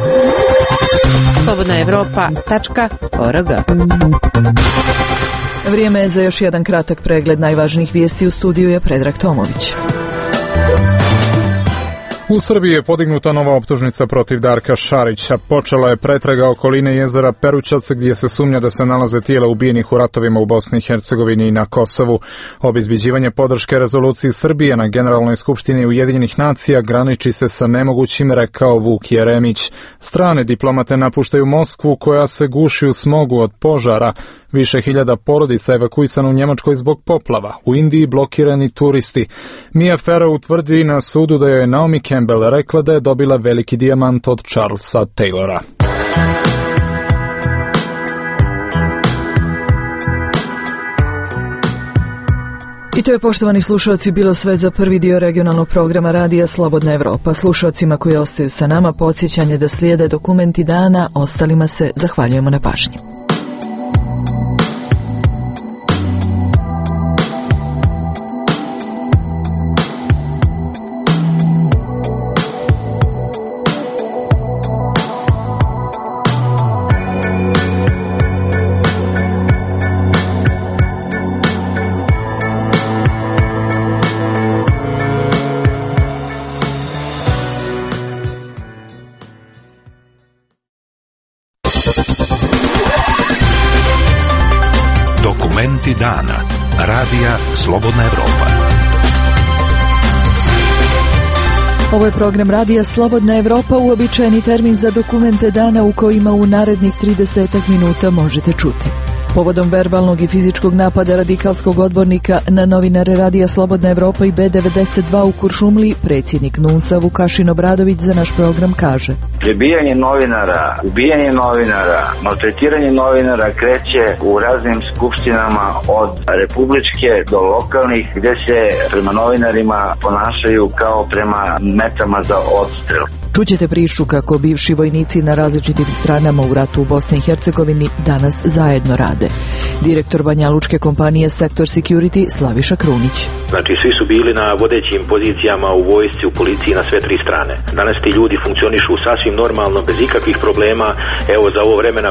Speaker 2: slobodnaevropa.org.
Speaker 1: Vrijeme je za još jedan kratak pregled najvažnijih vijesti. U studiju je Predrag Tomović.
Speaker 26: U Srbiji je podignuta nova optužnica protiv Darka Šarića. Počela je pretraga okoline jezera Perućac, gdje se sumnja da se nalaze tijela ubijenih u ratovima u Bosni i Hercegovini i na Kosovu. Obezbeđivanje podrške rezoluciji Srbije na Generalnoj skupštini Ujedinjenih nacija graniči se sa nemogućim, rekao Vuk Jeremić. Strane diplomate napuštaju Moskvu, koja se guši u smogu od požara. Više hiljada porodica evakuisano u Njemačkoj zbog poplava. U Indiji blokirani turisti. Mia Farrow utvrdi na sudu da je Naomi Campbell rekla da je dobila veliki dijamant od Charlesa Taylora.
Speaker 1: I to je, poštovani slušalci, bilo sve za prvi dio regionalnog programa Radija Slobodna Evropa. Slušalcima koji ostaju sa nama podsjećanje da slijede dokumenti dana, ostalima se zahvaljujemo na pažnji.
Speaker 4: Dokumenti dana. Radija Slobodna Evropa.
Speaker 1: Ovo je program Radija Slobodna Evropa, uobičajeni termin za dokumente dana u kojima u narednih 30 minuta možete čuti. Povodom verbalnog i fizičkog napada radikalskog odbornika na novinare Radija Slobodna Evropa i B92 u Kuršumliji, predsjednik NUNS-a Vukašin Obradović za naš program kaže:
Speaker 7: Prebijanje novinara, ubijanje novinara, maltretiranje novinara kreće u raznim skupštinama od republičke do lokalnih, gdje se prema novinarima ponašaju kao prema metama za odstrel.
Speaker 1: Čućete priču kako bivši vojnici na različitim stranama u ratu u Bosni i Hercegovini danas zajedno rade. Direktor banjalučke kompanije Sektor Security Slaviša Krunić.
Speaker 25: Znači, svi su bili na vodećim pozicijama u vojsci, u policiji na sve tri strane. Danas ti ljudi funkcionišu sasvim normalno, bez ikakvih problema. Evo, za ovo vremena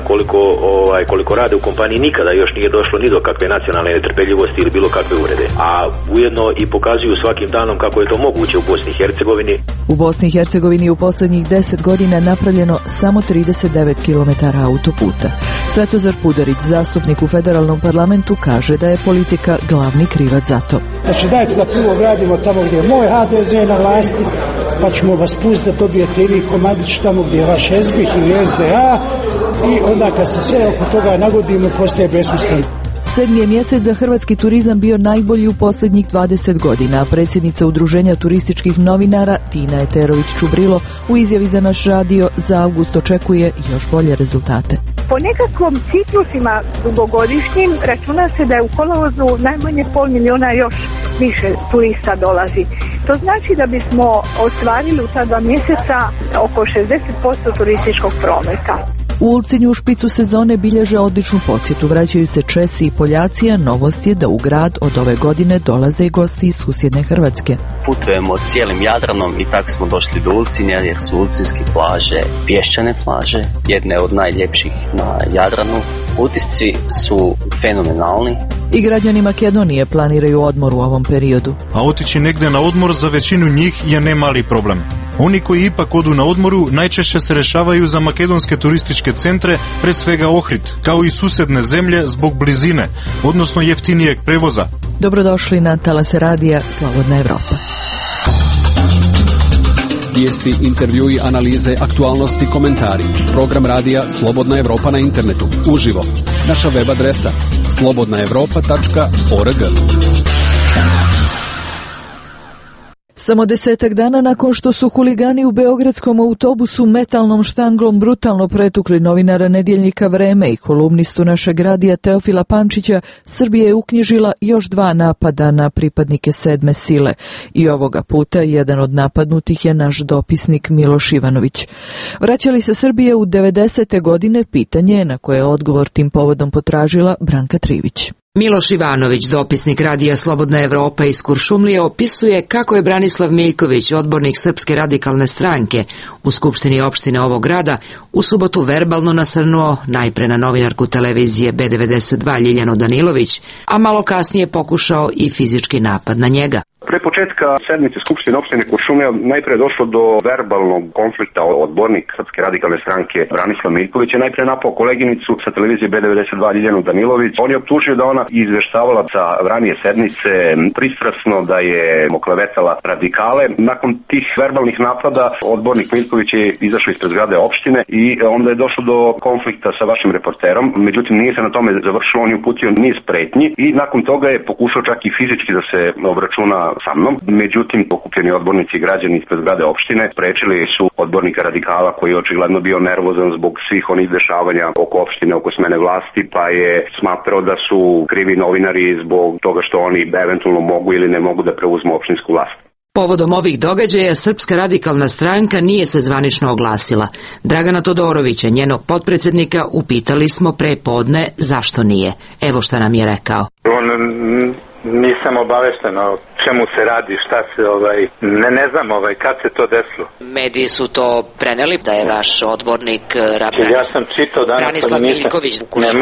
Speaker 25: koliko rade u kompaniji, nikada još nije došlo ni do kakve nacionalne netrpeljivosti ili bilo kakve uvrede. A ujedno i pokazuju svakim danom kako je to moguće u Bosni i Hercegovini.
Speaker 1: U Bosni i Hercegovini u posljednjih 10 godina napravljeno samo 39 km autoputa. Svetozar Pudarić, zastupnik u federalnom parlamentu, kaže da je politika glavni krivac za to.
Speaker 9: Znači, dajte da prvo gradimo tamo gdje je moj HDZ na vlasti, pa ćemo vas pustiti da dobijete ili komadić tamo gdje je vaš SBIH ili SDA, i onda kad se sve oko toga nagodimo, postaje besmisleno.
Speaker 1: 7. je mjesec za hrvatski turizam bio najbolji u posljednjih 20 godina, a predsjednica Udruženja turističkih novinara Tina Eterović-Čubrilo u izjavi za naš radio za avgust očekuje još bolje rezultate.
Speaker 5: Po nekakvom ciklusima dugogodišnjim računa se da je u kolovozu najmanje 500.000 još više turista dolazi. To znači da bismo ostvarili u ta 2 mjeseca oko 60% turističkog prometa.
Speaker 1: U Ulcinju u špicu sezone bilježe odličnu posjetu. Vraćaju se Česi i Poljaci, a novost je da u grad od ove godine dolaze i gosti iz susjedne Hrvatske.
Speaker 10: Putujemo cijelim Jadranom i tako smo došli do Ulcinja, jer su ulcinske plaže pješčane plaže, jedne od najljepših na Jadranu. Utisci su fenomenalni.
Speaker 1: I građani Makedonije planiraju odmor u ovom periodu.
Speaker 12: A otići negdje na odmor za većinu njih je ne mali problem. Oni koji ipak odu na odmoru najčešće se rešavaju za makedonske turističke centre, pre svega Ohrid, kao i susjedne zemlje zbog blizine, odnosno jeftinijeg prevoza.
Speaker 1: Dobrodošli na talase Radija Slobodna Evropa.
Speaker 13: Vijesti, intervjui, analize, aktualnosti, komentari. Program Radija Slobodna Evropa na internetu. Uživo. Naša web adresa slobodnaevropa.org.
Speaker 1: Samo 10 dana nakon što su huligani u beogradskom autobusu metalnom štanglom brutalno pretukli novinara nedjeljnika Vreme i kolumnistu našeg radija Teofila Pančića, Srbija je uknjižila još 2 napada na pripadnike 7. sile. I ovoga puta jedan od napadnutih je naš dopisnik Miloš Ivanović. Vraća li se Srbije u 90. godine, pitanje je na koje je odgovor tim povodom potražila Branka Trivić.
Speaker 2: Miloš Ivanović, dopisnik Radija Slobodna Evropa iz Kuršumlije, opisuje kako je Branislav Miljković, odbornik Srpske radikalne stranke u Skupštini opštine ovog grada, u subotu verbalno nasrnuo najpre na novinarku televizije B92 Ljiljanu Danilović, a malo kasnije pokušao i fizički napad na njega.
Speaker 14: Pre početka sednice Skupštine opštine Kuršumlija najpre je došlo do verbalnog konflikta. Odbornik Srpske radikalne stranke Branislav Miljković je najpre napao koleginicu sa televizije B92 Ljiljanu Danilović. On je optužio da ona izveštavala sa ranije sednice pristrasno, da je oklevetala radikale. Nakon tih verbalnih napada odbornik Miljković je izašao ispred zgrade opštine i onda je došlo do konflikta sa vašim reporterom. Međutim, nije se na tome završilo, on je uputio niz pretnji i nakon toga je pokušao čak i fizički da se obračuna sa mnom. Međutim, okupljeni odbornici i građani ispred zgrade opštine sprečili su odbornika radikala koji je očigledno bio nervozan zbog svih onih dešavanja oko opštine, oko smene vlasti, pa je smatrao da su krivi novinari zbog toga što oni eventualno mogu ili ne mogu da preuzmu opštinsku vlast.
Speaker 2: Povodom ovih događaja Srpska radikalna stranka nije se zvanično oglasila. Dragana Todorovića, njenog potpredsjednika, upitali smo pre podne zašto nije. Evo šta nam je rekao.
Speaker 15: Nisam obavešten o čemu se radi, šta se ne znam kad se to desilo.
Speaker 2: Mediji su to preneli da je vaš odbornik
Speaker 15: Ja sam čitao danas,
Speaker 2: Branislav Miljković.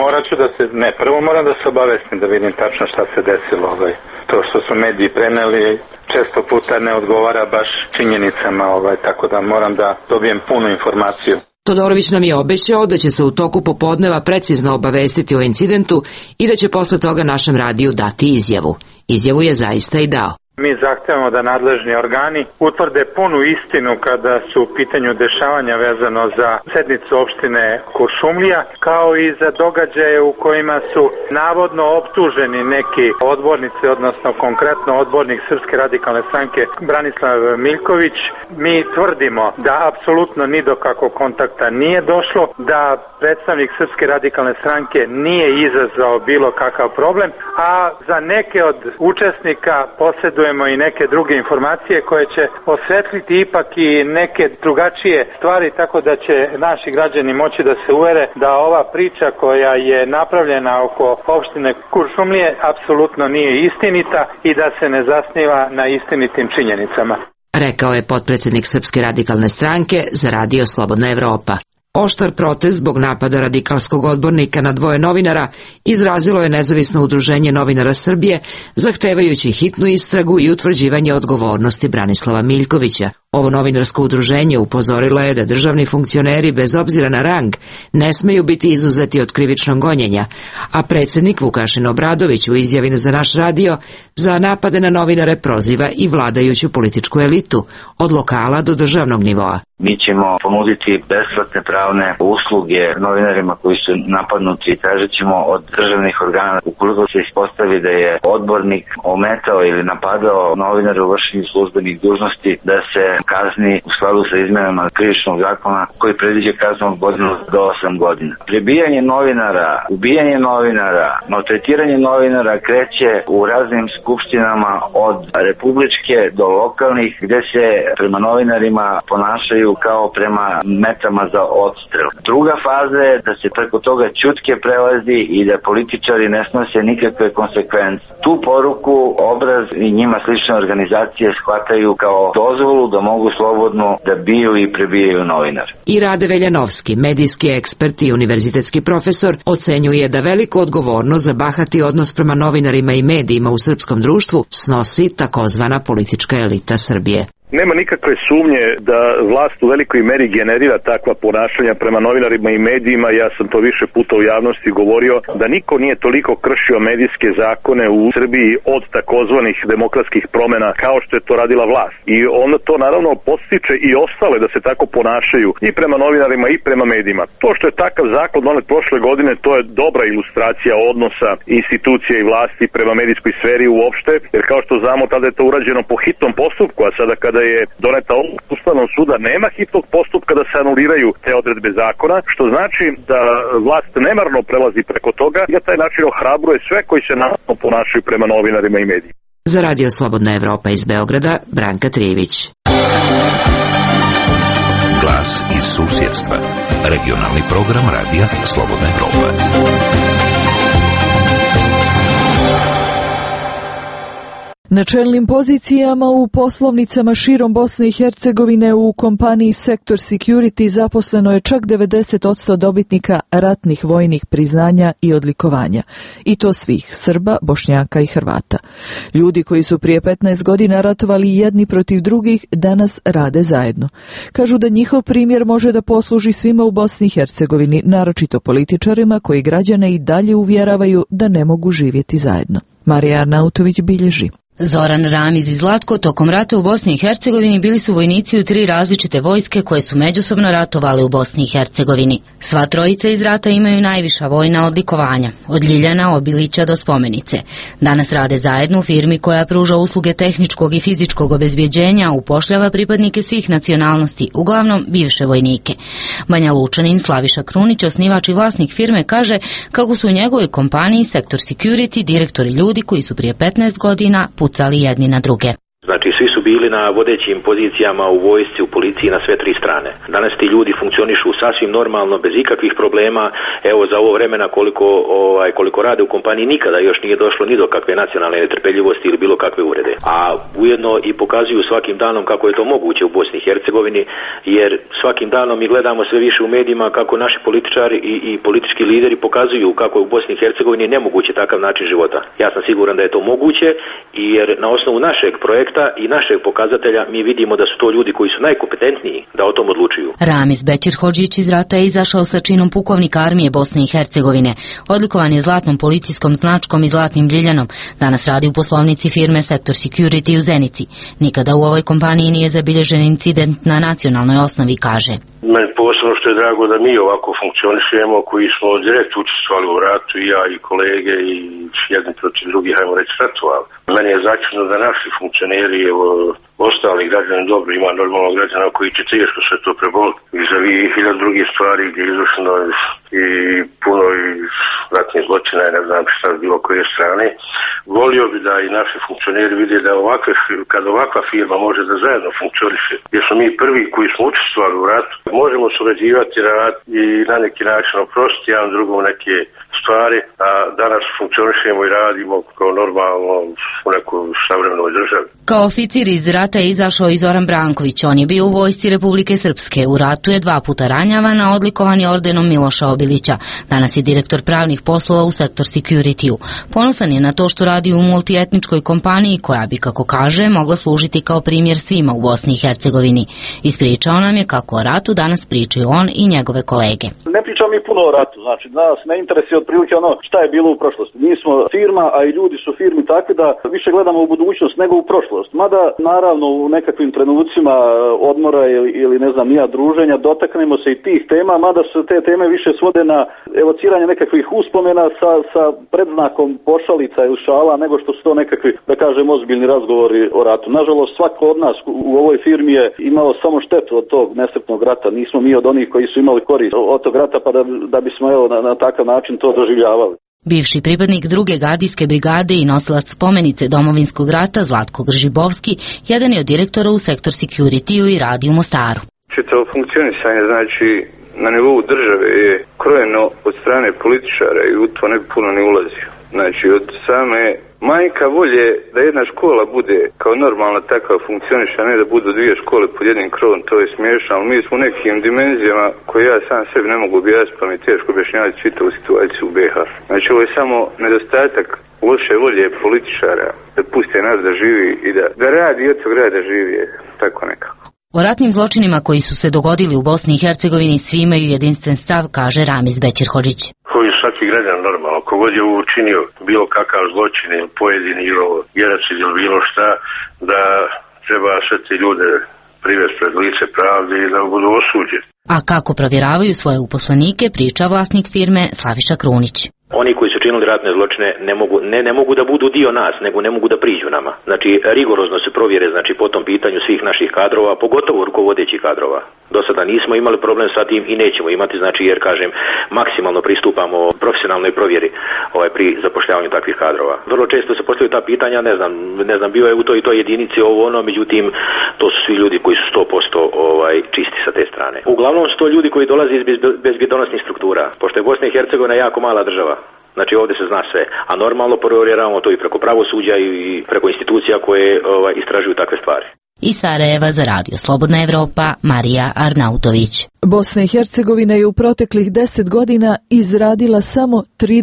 Speaker 15: Prvo moram da se obavestim da vidim tačno šta se desilo. To što su mediji preneli često puta ne odgovara baš činjenicama, tako da moram da dobijem punu informaciju.
Speaker 2: Todorović nam je obećao da će se u toku popodneva precizno obavestiti o incidentu i da će posle toga našem radiju dati izjavu. Izjavu je zaista i dao.
Speaker 15: Mi zahtevamo da nadležni organi utvrde punu istinu kada su u pitanju dešavanja vezano za sednicu opštine Kuršumlija, kao i za događaje u kojima su navodno optuženi neki odbornici, odnosno konkretno odbornik Srpske radikalne stranke Branislav Miljković. Mi tvrdimo da apsolutno ni do kakvog kontakta nije došlo, da predstavnik Srpske radikalne stranke nije izazvao bilo kakav problem, a za neke od učesnika posjeduje i neke druge informacije koje će osvetliti ipak i neke drugačije stvari, tako da će naši građani moći da se uvere da ova priča koja je napravljena oko opštine Kuršumlije apsolutno nije istinita i da se ne zasniva na istinitim činjenicama.
Speaker 2: Rekao je potpredsjednik Srpske radikalne stranke za Radio Slobodna Evropa. Oštar protest zbog napada radikalskog odbornika na dvoje novinara izrazilo je Nezavisno udruženje novinara Srbije, zahtevajući hitnu istragu i utvrđivanje odgovornosti Branislava Miljkovića. Ovo novinarsko udruženje upozorilo je da državni funkcioneri bez obzira na rang ne smeju biti izuzeti od krivičnog gonjenja, a predsjednik Vukašin Obradović u izjavi za naš radio za napade na novinare proziva i vladajuću političku elitu, od lokala do državnog nivoa.
Speaker 7: Mi ćemo ponuditi besplatne pravne usluge novinarima koji su napadnuti i tražit ćemo od državnih organa, ukoliko se ispostavi da je odbornik ometao ili napadao novinare u vršenju službenih dužnosti, da se kazni u skladu sa izmenama krivičnog zakona koji predviđa kaznu od godinu do 8 godina. Prebijanje novinara, ubijanje novinara, maltretiranje novinara kreće u raznim skupštinama od republičke do lokalnih, gde se prema novinarima ponašaju kao prema metama za odstrel. Druga faza je da se preko toga ćutke prelazi i da političari ne snose nikakve konsekvence. Tu poruku Obraz i njima slične organizacije shvataju kao dozvolu da mogu slobodno da biju i prebijaju novinare.
Speaker 2: I Rade Veljanovski, medijski ekspert i univerzitetski profesor, ocenjuje da veliku odgovornost za bahati odnos prema novinarima i medijima u srpskom društvu snosi takozvana politička elita Srbije.
Speaker 16: Nema nikakve sumnje da vlast u velikoj meri generira takva ponašanja prema novinarima i medijima. Ja sam to više puta u javnosti govorio, da niko nije toliko kršio medijske zakone u Srbiji od takozvanih demokratskih promena kao što je to radila vlast. I onda to naravno podstiče i ostale da se tako ponašaju i prema novinarima i prema medijima. To što je takav zakon donet prošle godine, to je dobra ilustracija odnosa institucija i vlasti prema medijskoj sferi uopšte, jer kao što znamo tada je to urađeno po hitnom postupku, a sada kada je doneta odluka Ustavnog suda nema hitnog postupka da se anuliraju te odredbe zakona, što znači da vlast nemarno prelazi preko toga i na taj način ohrabruje sve koji se naravno ponašaju prema novinarima i medijima.
Speaker 2: Za Radio Slobodna Evropa iz Beograda, Branka Trijević.
Speaker 4: Glas iz susjedstva. Regionalni program Radija Slobodna Evropa.
Speaker 1: Na čelnim pozicijama u poslovnicama širom Bosne i Hercegovine u kompaniji Sektor Security zaposleno je čak 90% dobitnika ratnih vojnih priznanja i odlikovanja. I to svih, Srba, Bošnjaka i Hrvata. Ljudi koji su prije 15 godina ratovali jedni protiv drugih, danas rade zajedno. Kažu da njihov primjer može da posluži svima u Bosni i Hercegovini, naročito političarima koji građane i dalje uvjeravaju da ne mogu živjeti zajedno. Marija Arnautović bilježi.
Speaker 24: Zoran Ramiz i Zlatko tokom rata u Bosni i Hercegovini bili su vojnici u 3 različite vojske koje su međusobno ratovale u Bosni i Hercegovini. Sva trojica iz rata imaju najviša vojna odlikovanja, od Ljiljana Obilića do Spomenice. Danas rade zajedno u firmi koja pruža usluge tehničkog i fizičkog obezbjeđenja, upošljava pripadnike svih nacionalnosti, uglavnom bivše vojnike. Banja Lučanin Slaviša Krunić, osnivač i vlasnik firme, kaže kako su u njegovoj kompaniji Sektor Security direktori ljudi koji su prije 15 godina pucali jedni na druge.
Speaker 25: Znači, svi su bili na vodećim pozicijama u vojsci, u policiji na sve 3 strane. Danas ti ljudi funkcionišu sasvim normalno, bez ikakvih problema. Evo, za ovo vremena koliko rade u kompaniji, nikada još nije došlo ni do kakve nacionalne netrpeljivosti ili bilo kakve uvrede. A ujedno i pokazuju svakim danom kako je to moguće u Bosni i Hercegovini, jer svakim danom mi gledamo sve više u medijima kako naši političari i politički lideri pokazuju kako je u Bosni i Hercegovini nemoguće takav način života. Ja sam siguran da je to moguće, jer na osnovu našeg projekta i našeg pokazatelja mi vidimo da su to ljudi koji su najkompetentniji da o tom odlučuju.
Speaker 24: Ramiz Bećir Hodžić iz rata je izašao sa činom pukovnika armije Bosne i Hercegovine. Odlikovan je zlatnom policijskom značkom i zlatnim Ljiljanom. Danas radi u poslovnici firme Sektor Security u Zenici. Nikada u ovoj kompaniji nije zabilježen incident na nacionalnoj osnovi, kaže.
Speaker 11: Meni posebno što je drago da mi ovako funkcionišemo, koji smo direkt učestvovali u ratu, i ja i kolege i jedni protiv drugih, hajmo reći, ratovali. Meni je začudno da naši funkcioneri, ostali građani, dobro, ima normalno građana koji će teško sve to preboliti. I za vi 1000 drugih stvari gdje je izvršeno i puno i ratnih zločina i ne znam šta s bilo koje strane. Volio bi da i naši funkcioneri vide da kad ovakva firma može da zajedno funkcioniše, jer smo mi prvi koji smo učestvovali u ratu, možemo surađivati rad i na neki način oprostiti jedan drugom neke stvari, a danas funkcionišemo i radimo kao normalno u nekoj savremenoj državi.
Speaker 24: Kao oficir iz rata je izašao i Zoran Branković. On je bio u vojsci Republike Srpske. U ratu je 2 puta ranjavan, a odlikovan je ordenom Miloša Obilića. Danas je direktor pravnih poslova u Sektor Security-u. Ponosan je na to što radi u multietničkoj kompaniji koja bi, kako kaže, mogla služiti kao primjer svima u Bosni i Hercegovini. Ispričao nam je kako o ratu danas pričaju on i njegove kolege.
Speaker 17: Ne pričamo mi puno o ratu, znači nas ne interesuje otprilike ono šta je bilo u prošlosti. Mi smo firma, a i ljudi su firmi takvi da više gledamo u budućnost nego u prošlost. Mada naravno u nekakvim trenucima odmora ili ne znam nija druženja dotaknemo se i tih tema, mada se te teme više svode na evociranje nekakvih uspomena sa predznakom pošalica ili šala nego što su to nekakvi, da kažem, ozbiljni razgovori o ratu. Nažalost, svako od nas u ovoj firmi je imao samo štetu od tog nesretnog rata. Nismo mi od onih koji su imali korist od tog rata, pa da bismo na takav način to doživljavali.
Speaker 24: Bivši pripadnik 2. gardijske brigade i nosilac spomenice Domovinskog rata Zlatko Gržibovski jedan je od direktora u Sektor Security-u i radi u Mostaru.
Speaker 18: Čitavo funkcionisanje, znači, na nivou države je krojeno od strane političara i u to ne bi puno ne ulazio. Znači, od same manjka volje da jedna škola bude kao normalna takva funkcioniša, ne da budu 2 škole pod jednim krovom, to je smiješno, ali mi smo u nekim dimenzijama koje ja sam sebi ne mogu objasniti, pa mi je teško objašnjavati čitavu situaciju u BiH. Znači, ovo je samo nedostatak loše volje političara da puste nas da živi i da radi i od tog rada živi, tako nekako.
Speaker 24: O ratnim zločinima koji su se dogodili u Bosni i Hercegovini svi imaju jedinstven stav, kaže Ramiz Bećir Hodžić.
Speaker 11: Koji svaki građan normalno, kogod je učinio bilo kakav zločin ili pojedini ili genocid ili bilo šta, da treba sve te ljude privesti pred lice pravde i da budu osuđeni.
Speaker 24: A kako provjeravaju svoje uposlenike, priča vlasnik firme Slaviša Krunić.
Speaker 25: Oni koji su činili ratne zločine ne mogu da budu dio nas, nego ne mogu da priđu nama. Znači, rigorozno se provjere, znači, po tom pitanju svih naših kadrova, pogotovo rukovodećih kadrova. Do sada nismo imali problem sa tim i nećemo imati, znači, jer, kažem, maksimalno pristupamo profesionalnoj provjeri pri zapošljavanju takvih kadrova. Vrlo često se postavljaju ta pitanja, ne znam, bio je u toj jedinici ovo ono, međutim, to su svi ljudi koji su 100% čisti sa te strane. Uglavnom su to ljudi koji dolaze iz bezbjedonosnih struktura, pošto je Bosna i Hercegovina jako mala država. Znači ovdje se zna sve, a normalno provjeravamo to i preko pravosuđa i preko institucija koje istražuju takve stvari.
Speaker 24: Iz Sarajeva za Radio Slobodna Evropa, Marija Arnautović.
Speaker 1: Bosna i Hercegovina je u proteklih 10 godina izradila samo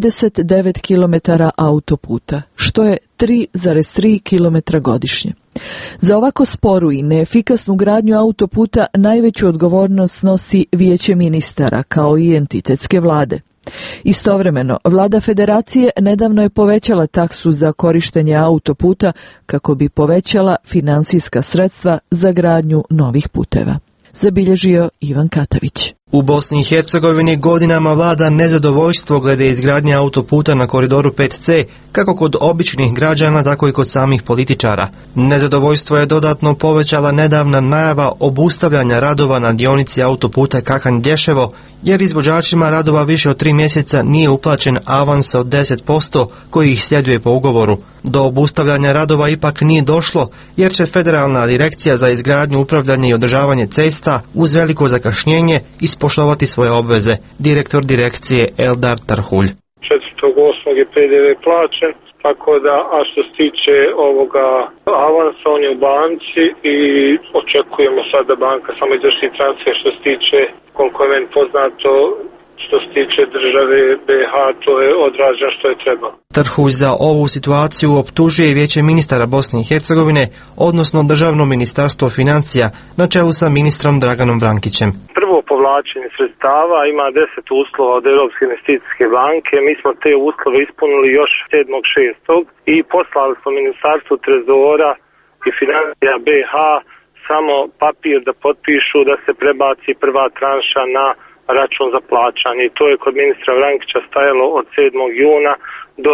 Speaker 1: 39 km autoputa, što je 3,3 km godišnje. Za ovako sporu i neefikasnu gradnju autoputa najveću odgovornost snosi Vijeće ministara kao i entitetske vlade. Istovremeno, vlada federacije nedavno je povećala taksu za korištenje autoputa kako bi povećala finansijska sredstva za gradnju novih puteva. Zabilježio Ivan Katavić.
Speaker 3: U Bosni i Hercegovini godinama vlada nezadovoljstvo glede izgradnje autoputa na koridoru 5C, kako kod običnih građana, tako i kod samih političara. Nezadovoljstvo je dodatno povećala nedavna najava obustavljanja radova na dionici autoputa Kahan-Dješevo, jer izvođačima radova više od 3 mjeseca nije uplaćen avans od 10% koji ih sljeduje po ugovoru. Do obustavljanja radova ipak nije došlo, jer će Federalna direkcija za izgradnju, upravljanje i održavanje cesta uz veliko zakašnjenje ispoštovati svoje obveze. Direktor direkcije Eldar Tarhulj.
Speaker 6: 4.8. je PDV plaćen, tako da, a što se tiče ovoga avansa, on je u banci i očekujemo sad da banka samo izvrši transfer. Što se tiče, koliko je meni poznato, što se tiče države BH, to je odrađeno što je trebalo.
Speaker 3: Tarhulj za ovu situaciju optužuje Vijeće ministara Bosne i Hercegovine, odnosno Državno ministarstvo financija, na čelu sa ministrom Draganom Vrankićem.
Speaker 6: Prvo povlačenje sredstava ima 10 uslova od Europske investicijske banke. Mi smo te uslove ispunili još 7.6. i poslali smo ministarstvu trezora i financija BH samo papir da potpišu da se prebaci prva tranša na račun za plaćanje. I to je kod ministra Vrankića stajalo od 7. juna do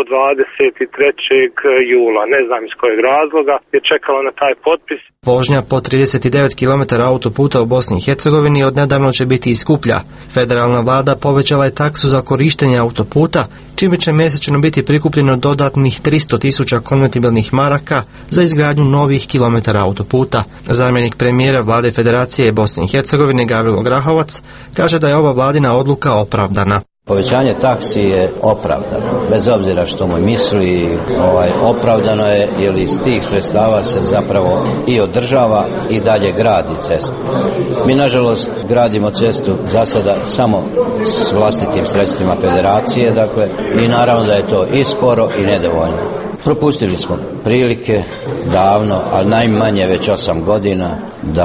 Speaker 6: 23. jula. Ne znam iz kojeg razloga je čekalo na taj potpis.
Speaker 3: Vožnja po 39 km autoputa u Bosni i Hercegovini odnedavno će biti i skuplja. Federalna vlada povećala je taksu za korištenje autoputa, čime će mjesečno biti prikupljeno dodatnih 300.000 konvertibilnih maraka za izgradnju novih kilometara autoputa. Zamjenik premijera vlade Federacije Bosne i Hercegovine Gavrilo Grahovac kaže da je ova vladina odluka opravdana.
Speaker 19: Povećanje taksi je opravdano, bez obzira što mu misli, opravdano je jer iz tih sredstava se zapravo i održava i dalje gradi cestu. Mi nažalost gradimo cestu za sada samo s vlastitim sredstvima federacije, dakle, i naravno da je to i sporo i nedovoljno. Propustili smo prilike davno, ali najmanje već 8 godina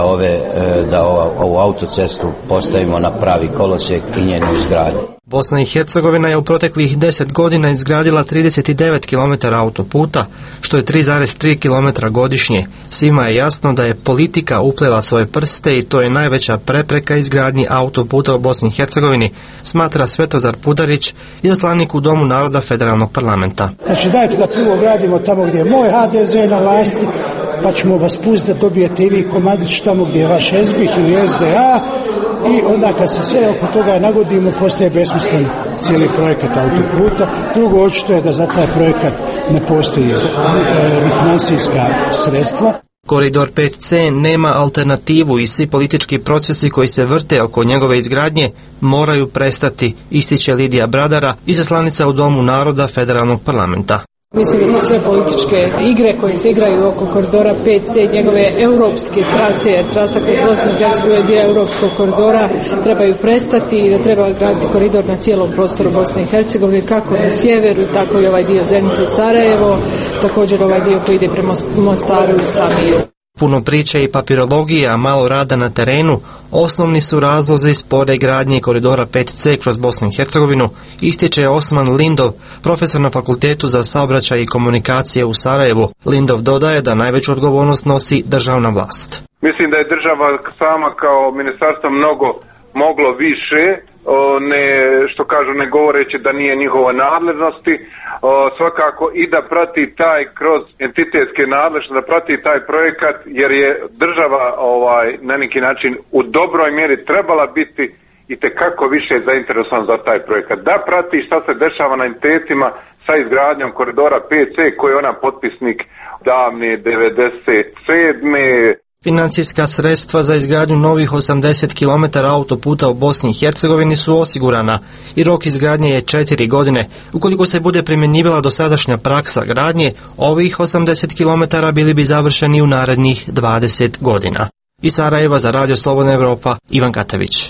Speaker 19: da ovu autocestu postavimo na pravi kolosijek i njenu izgradnju.
Speaker 3: Bosna i Hercegovina je u proteklih 10 godina izgradila 39 km autoputa, što je 3,3 km godišnje. Svima je jasno da je politika uplela svoje prste i to je najveća prepreka izgradnji autoputa u Bosni i Hercegovini, smatra Svetozar Pudarić, izaslanik u Domu naroda Federalnog parlamenta.
Speaker 9: Znači dajte da prvo gradimo tamo gdje je moj HDZ na vlasti, pa ćemo vas pustiti da dobijete i vi komadić tamo gdje je vaš SBIH ili SDA, i onda kad se sve oko toga nagodimo postaje besmislen cijeli projekat autoputa. Drugo, očito je da za taj projekat ne postoji ni financijska sredstva.
Speaker 3: Koridor 5C nema alternativu i svi politički procesi koji se vrte oko njegove izgradnje moraju prestati, ističe Lidija Bradara, izaslanica u Domu naroda Federalnog parlamenta.
Speaker 20: Mislim da se sve političke igre koje se igraju oko koridora 5C, njegove europske trase, jer trasa kroz Bosnu i Hercegovinu dio europskog koridora, trebaju prestati i da treba graditi koridor na cijelom prostoru Bosne i Hercegovine, kako na sjeveru, tako i ovaj dio Zenice Sarajevo, također ovaj dio koji ide prema Mostaru i Samiju.
Speaker 3: Puno priče i papirologije, a malo rada na terenu, osnovni su razlozi spore gradnje koridora 5C kroz Bosnu i Hercegovinu, ističe Osman Lindov, profesor na Fakultetu za saobraćaj i komunikacije u Sarajevu. Lindov dodaje da najveću odgovornost nosi državna vlast.
Speaker 8: Mislim da je država sama kao ministarstvo moglo više, što kažu ne govoreći da nije njihova nadležnosti, svakako i da prati taj kroz entitetske nadležnosti, da prati taj projekat, jer je država na neki način u dobroj mjeri trebala biti itekako više zainteresovan za taj projekat. Da prati šta se dešava na entitetima sa izgradnjom koridora 5C koji je ona potpisnik davne 97.
Speaker 3: Financijska sredstva za izgradnju novih 80 km autoputa u Bosni i Hercegovini su osigurana i rok izgradnje je 4 godine. Ukoliko se bude primjenjivala dosadašnja praksa gradnje, ovih 80 km bili bi završeni u narednih 20 godina. Iz Sarajeva za Radio Slobodna Evropa, Ivan Katavić.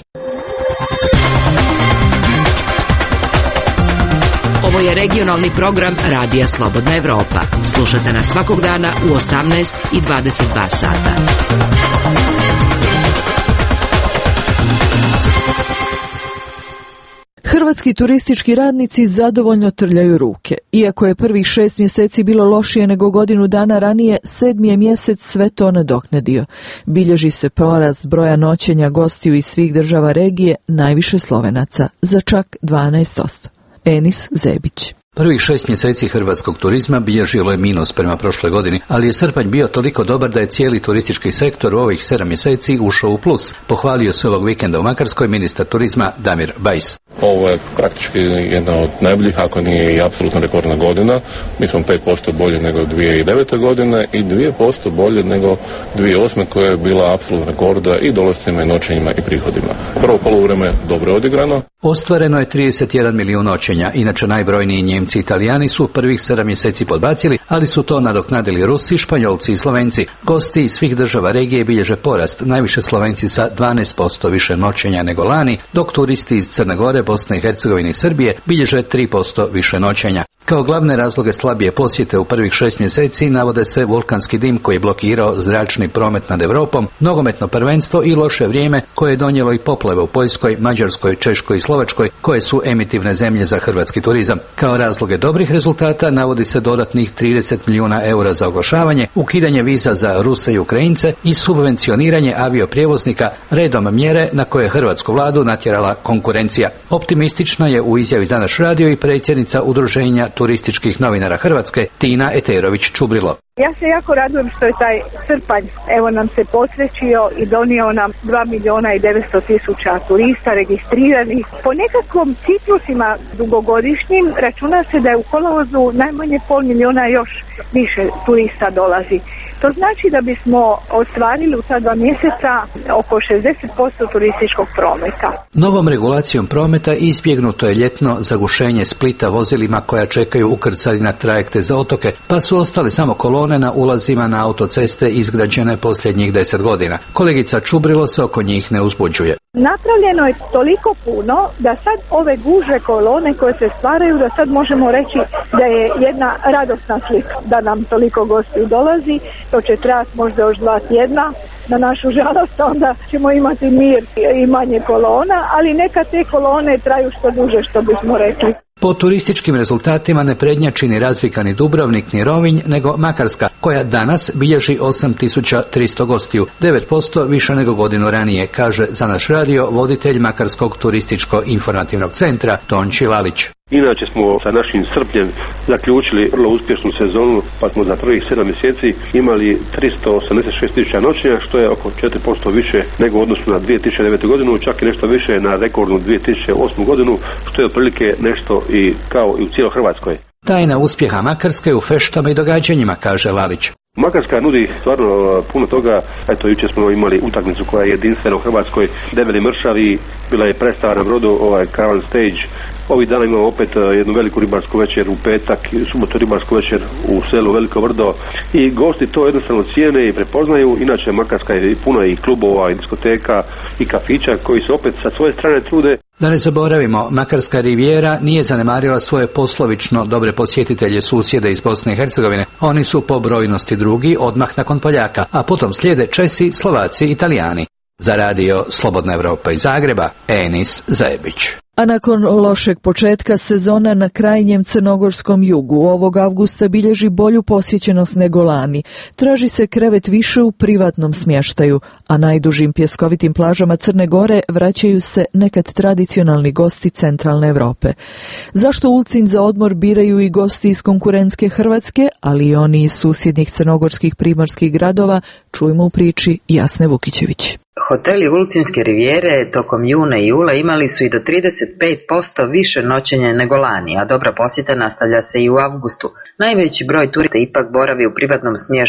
Speaker 2: Ovo je regionalni program Radija Slobodna Evropa. Slušate nas svakog dana u 18 i 22 sata.
Speaker 1: Hrvatski turistički radnici zadovoljno trljaju ruke. Iako je prvih 6 mjeseci bilo lošije nego godinu dana ranije, 7. je mjesec sve to nadoknadio. Bilježi se porast broja noćenja gostiju iz svih država regije, najviše Slovenaca, za čak 12%. Enis Zebić.
Speaker 5: Prvih 6 mjeseci hrvatskog turizma bilježilo je minus prema prošloj godini, ali je srpanj bio toliko dobar da je cijeli turistički sektor u ovih 7 mjeseci ušao u plus. Pohvalio se ovog vikenda u Makarskoj ministar turizma Damir Bajs.
Speaker 10: Ovo je praktički jedna od najboljih, ako nije i apsolutno rekordna godina. Mi smo 5% bolje nego 2009. godine i 2% bolje nego 2008. koja je bila apsolutna rekorda i dolascima i noćenjima i prihodima. Prvo poluvreme dobro odigrano.
Speaker 5: Ostvareno je 31 milijun noćenja, inače najbrojniji Njemci i Italijani su prvih 7 mjeseci podbacili, ali su to nadoknadili Rusi, Španjolci i Slovenci. Gosti iz svih država regije bilježe porast, najviše Slovenci sa 12% više noćenja nego lani, dok turisti iz Crne Gore, Bosne i Hercegovine i Srbije bilježe 3% više noćenja. Kao glavne razloge slabije posjete u prvih 6 mjeseci navode se vulkanski dim koji je blokirao zračni promet nad Europom, nogometno prvenstvo i loše vrijeme koje je donijelo i poplave u Poljskoj, Mađarskoj, Češkoj i Slovačkoj, koje su emitivne zemlje za hrvatski turizam. Kao razloge dobrih rezultata navodi se dodatnih 30 milijuna eura za oglašavanje, ukidanje viza za Ruse i Ukrajince i subvencioniranje avioprijevoznika, redom mjere na koje je hrvatsku vladu natjerala konkurencija. Optimistična je u izjavi za naš radio i predsjednica Udruženja turističkih novinara Hrvatske Tina Eterović-Čubrilo.
Speaker 21: Ja se jako radujem što je taj srpanj evo nam se posrećio i donio nam 2.900.000 turista registriranih. Po nekakvom ciklusima dugogodišnjim računa se da je u kolovozu najmanje 500.000 još više turista dolazi. To znači da bismo ostvarili u ta 2 mjeseca oko 60% turističkog prometa.
Speaker 5: Novom regulacijom prometa izbjegnuto je ljetno zagušenje Splita vozilima koja čekaju ukrcali na trajekte za otoke, pa su ostali samo kolone na ulazima na autoceste izgrađene posljednjih 10 godina. Kolegica Čubrilo se oko njih ne uzbuđuje.
Speaker 21: Napravljeno je toliko puno da sad ove gužve kolone koje se stvaraju, da sad možemo reći da je jedna radosna slika da nam toliko gostiju dolazi. To će trajati možda još 2 tjedna. Na našu žalost onda ćemo imati mir i manje kolona, ali neka te kolone traju što duže, što bismo rekli.
Speaker 5: Po turističkim rezultatima ne prednjači ni razvikani Dubrovnik ni Rovinj, nego Makarska, koja danas bilježi 8.300 gostiju, 9% više nego godinu ranije, kaže za naš radio voditelj Makarskog turističko-informativnog centra Tonči Lalić.
Speaker 22: Inače smo sa našim srpnjem zaključili vrlo uspješnu sezonu, pa smo za prvih 7 mjeseci imali 386.000 noćenja, što je oko 4% više nego u odnosu na 2009. godinu, čak i nešto više na rekordnu 2008. godinu, što je otprilike nešto i kao i u cijeloj Hrvatskoj.
Speaker 5: Tajna uspjeha Makarske u feštama i događanjima, kaže Lalić.
Speaker 22: Makarska nudi stvarno puno toga. Eto, jučer smo imali utakmicu koja je jedinstvena u Hrvatskoj, Debeli mršavi, bila je predstava na brodu, Caravan Stage. Ovih dana imamo opet jednu veliku ribarsku večer u petak, subotu ribarsku večer u selu Veliko Vrdo i gosti to jednostavno cijene i prepoznaju. Inače Makarska je puno i klubova i diskoteka i kafića koji se opet sa svoje strane trude.
Speaker 5: Da ne zaboravimo, Makarska rivijera nije zanemarila svoje poslovično dobre posjetitelje susjede iz Bosne i Hercegovine. Oni su po brojnosti drugi odmah nakon Poljaka, a potom slijede Česi, Slovaci, Italijani. Za radio Slobodna Evropa iz Zagreba, Enis Zebić.
Speaker 1: A nakon lošeg početka sezona na krajnjem crnogorskom jugu ovog avgusta bilježi bolju posjećenost nego lani. Traži se krevet više u privatnom smještaju, a najdužim pjeskovitim plažama Crne Gore vraćaju se nekad tradicionalni gosti centralne Europe. Zašto Ulcinj za odmor biraju i gosti iz konkurentske Hrvatske, ali i oni iz susjednih crnogorskih primorskih gradova, čujemo u priči Jasne Vukićević.
Speaker 23: Hoteli Ulcinjske rivijere tokom juna i jula imali su i do 35% više noćenja nego lani, a dobra posjeta nastavlja se i u avgustu. Najveći broj turista ipak boravi u privatnom smještaju.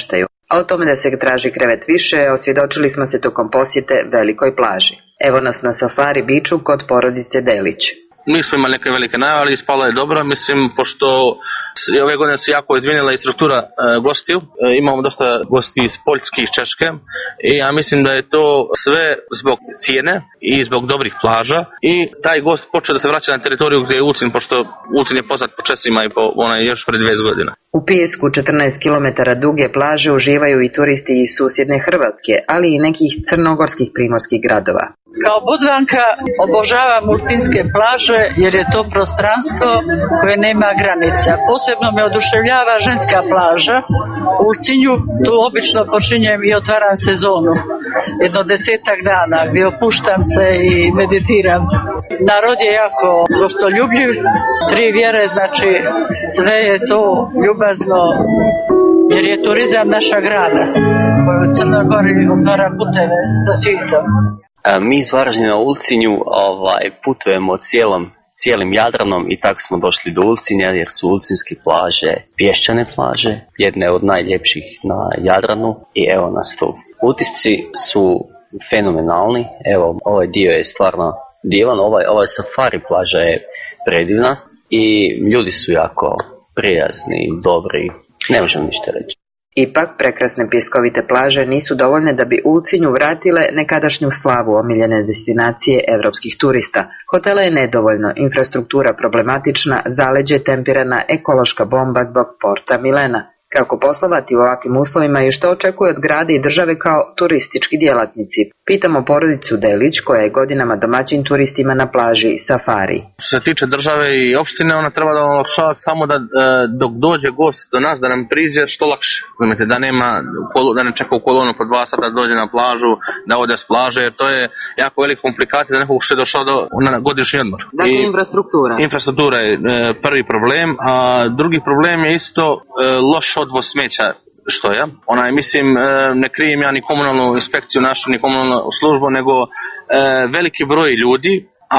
Speaker 23: A o tome da se traži krevet više, osvjedočili smo se tokom posjete Velikoj plaži. Evo nas na Safari Beachu kod porodice Delić.
Speaker 7: Mi smo imali neke velike najave, ali ispalo je dobro, mislim, pošto ove godine se jako izmijenila i struktura gostiju. Imamo dosta gosti iz Poljske i Češke i ja mislim da je to sve zbog cijene i zbog dobrih plaža i taj gost počeo da se vraća na teritoriju gdje je Ulcinj, pošto Ulcinj je poznat po Česima i po još pred 20 godina.
Speaker 23: U pijesku 14 km duge plaže uživaju i turisti iz susjedne Hrvatske, ali i nekih crnogorskih primorskih gradova.
Speaker 12: Kao Budvanka obožavam ulcinjske plaže jer je to prostranstvo koje nema granica. Posebno me oduševljava ženska plaža u Ulcinju. Tu obično počinjem i otvaram sezonu. Jedno 10 dana gdje opuštam se i meditiram. Narod je jako gostoljubljiv, 3 vjere, znači sve je to ljubazno jer je turizam naša grana koja u Crnoj Gori otvara puteve za svijetom.
Speaker 13: Mi iz Varaždina u Ulcinju putujemo cijelim Jadranom i tako smo došli do Ulcinja jer su ulcinjske plaže pješčane plaže, jedne od najljepših na Jadranu i evo nas tu. Utisci su fenomenalni, evo ovaj dio je stvarno divan, ovaj safari plaža je predivna i ljudi su jako prijazni, dobri, ne možem ništa reći.
Speaker 23: Ipak, prekrasne pjeskovite plaže nisu dovoljne da bi Ulcinju vratile nekadašnju slavu omiljene destinacije evropskih turista. Hotela je nedovoljno, infrastruktura problematična, zaleđe tempirana, ekološka bomba zbog Porta Milena. Kako poslovati u ovakvim uslovima i što očekuje od grada i države kao turistički djelatnici? Pitamo porodicu Delić koja je godinama domaćin turistima na plaži Safari.
Speaker 7: Što se tiče države i opštine, ona treba da olakšava samo da dok dođe gost do nas, da nam priđe što lakše. Znate, da ne čeka u kolonu po 2 sata da dođe na plažu, da ode s plaže, jer to je jako velika komplikacija za nekog što je došao na godišnji odmor.
Speaker 23: Dakle, infrastruktura.
Speaker 7: Infrastruktura je prvi problem, a drugi problem je isto loš odvoz smeća što je. Mislim, ne krijem ja ni komunalnu inspekciju našu, ni komunalnu službu, nego veliki broj ljudi, a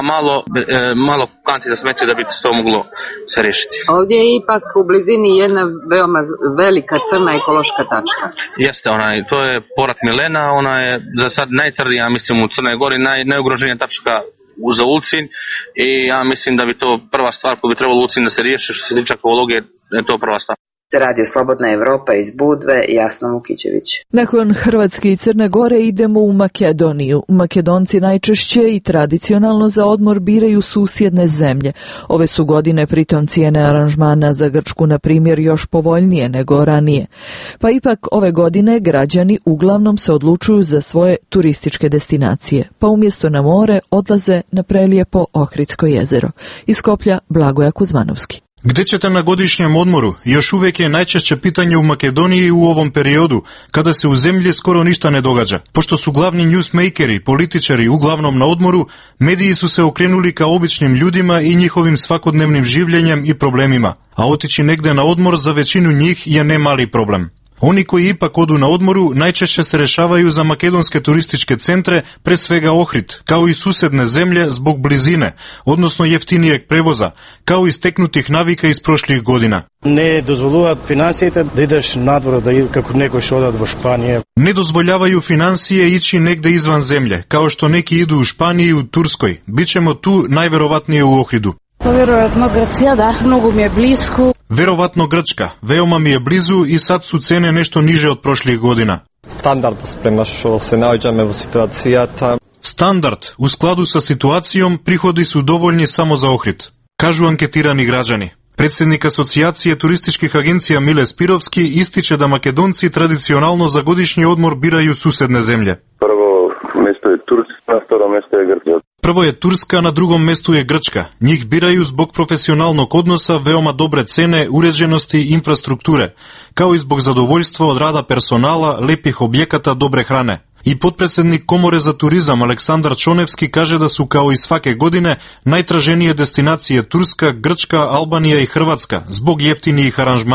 Speaker 7: malo kanti za smeće da bi se to moglo se riješiti.
Speaker 23: Ovdje je ipak u blizini jedna veoma velika crna ekološka tačka.
Speaker 7: Jeste, to je Porat Milena, ona je za sad najcrnija, mislim, u Crnoj Gori, najugroženija tačka za Ulcinj i ja mislim da bi to prva stvar koju bi trebalo Ulcinj da se riješi što se tiče ekologije, je to prva stvar.
Speaker 23: Radio Slobodna Evropa iz Budve, Jasna Vukićević.
Speaker 1: Nakon Hrvatske i Crne Gore idemo u Makedoniju. Makedonci najčešće i tradicionalno za odmor biraju susjedne zemlje. Ove su godine pritom cijene aranžmana za Grčku, na primjer, još povoljnije nego ranije. Pa ipak ove godine građani uglavnom se odlučuju za svoje turističke destinacije, pa umjesto na more odlaze na prelijepo Ohridsko jezero. Iz Skoplja Blagoja Kuzmanovski.
Speaker 14: Gdje ćete na godišnjem odmoru? Još uvijek je najčešće pitanje u Makedoniji u ovom periodu, kada se u zemlji skoro ništa ne događa. Pošto su glavni newsmakeri, političari uglavnom na odmoru, mediji su se okrenuli ka običnim ljudima i njihovim svakodnevnim življenjem i problemima. A otići negdje na odmor za većinu njih je ne mali problem. Oni koji ipak odu na odmoru najčešće se rešavaju za makedonske turističke centre, pre svega Ohrid, kao i susjedne zemlje zbog blizine, odnosno jeftinijeg prevoza, kao i steknutih navika iz prošlih godina.
Speaker 15: Ne dozvoljuju financijete da ideš nadvor, kako neko što odat u Španije.
Speaker 14: Ne dozvoljavaju financije ići negde izvan zemlje, kao što neki idu u Španiji i u Turskoj. Bićemo tu najverovatnije u Ohridu.
Speaker 26: Vjerojatno Grčija, da, mnogo mi je blisko.
Speaker 14: Verovatno Grčka, veoma mi je blizu i sad su cene nešto niže od prošlih godina.
Speaker 27: Standardno sprema što se nađame u situacijata.
Speaker 14: Standard, u skladu sa situacijom, prihodi su dovoljni samo za Ohrid, kažu anketirani građani. Predsjednik asocijacije turističkih agencija Mile Spirovski ističe da Makedonci tradicionalno za godišnji odmor biraju susjedne zemlje.
Speaker 8: Prvo mjesto je Turska, na prvo mjesto je Grčka.
Speaker 14: Prvo je Turska, na drugom mjestu je Grčka. Njih biraju zbog profesionalnog odnosa, veoma dobre cene, uređenosti i infrastrukture, kao i zbog zadovoljstva od rada personala, lepih objekata, dobre hrane. I potpredsjednik Komore za turizam Aleksandar Čonevski kaže da su kao i svake godine najtraženije destinacije Turska, Grčka, Albanija i Hrvatska zbog jeftinijih aranžmana.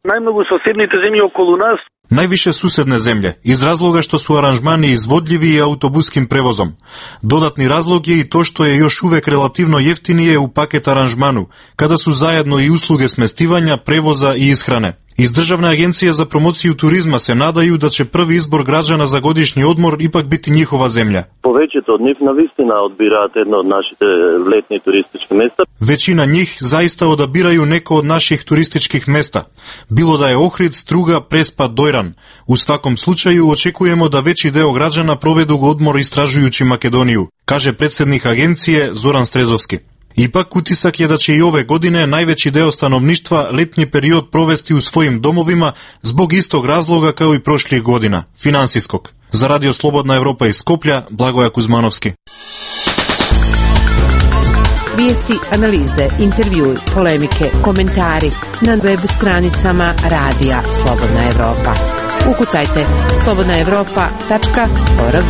Speaker 4: Najmnogo sosedните земји околу нас.
Speaker 14: Najviše susedne zemlje, iz razloga što su aranžmani izvodljivi i autobuskim prevozom. Dodatni razlog je i to što je još uvek relativno jeftinije u paket aranžmanu, kada su zajedno i usluge smestivanja, prevoza i ishrane. Iz Državne agencije za promociju turizma se nadaju da će prvi izbor građana za godišnji odmor ipak biti njihova zemlja.
Speaker 11: Повеќето од нив навистина одбираат едно од нашите летни туристички места.
Speaker 14: Većina njih zaista odabiraju neko od naših turističkih mesta, bilo da je Ohrid, Struga, Prespa, Dojran. U svakom slučaju očekujemo da veći deo građana provedu odmor istražujući Makedoniju, kaže predsjednik agencije Zoran Strezovski. Ipak utisak je da će i ove godine najveći deo stanovništva letnji period provesti u svojim domovima zbog istog razloga kao i prošlih godina, finansijskog. Za Radio Slobodna Evropa iz Skoplja, Blagoja Kuzmanovski.
Speaker 16: Vijesti, analize, intervjui, polemike, komentari na web stranicama Radija Slobodna Evropa. Ukucajte slobodnaevropa.org.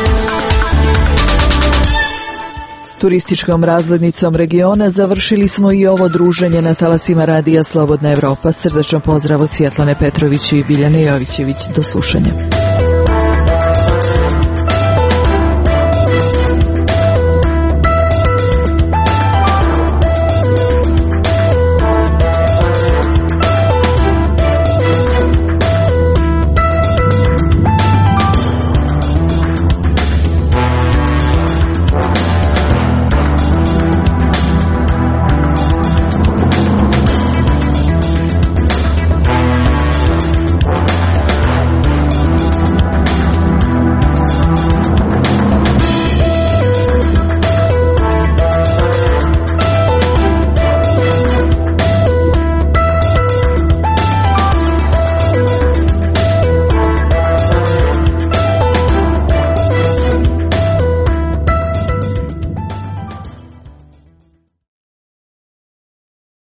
Speaker 1: Turističkom razglednicom regiona završili smo i ovo druženje na talasima Radija Slobodna Evropa. Srdačan pozdrav od Svjetlane Petrović i Biljane Jovićević. Do slušanja.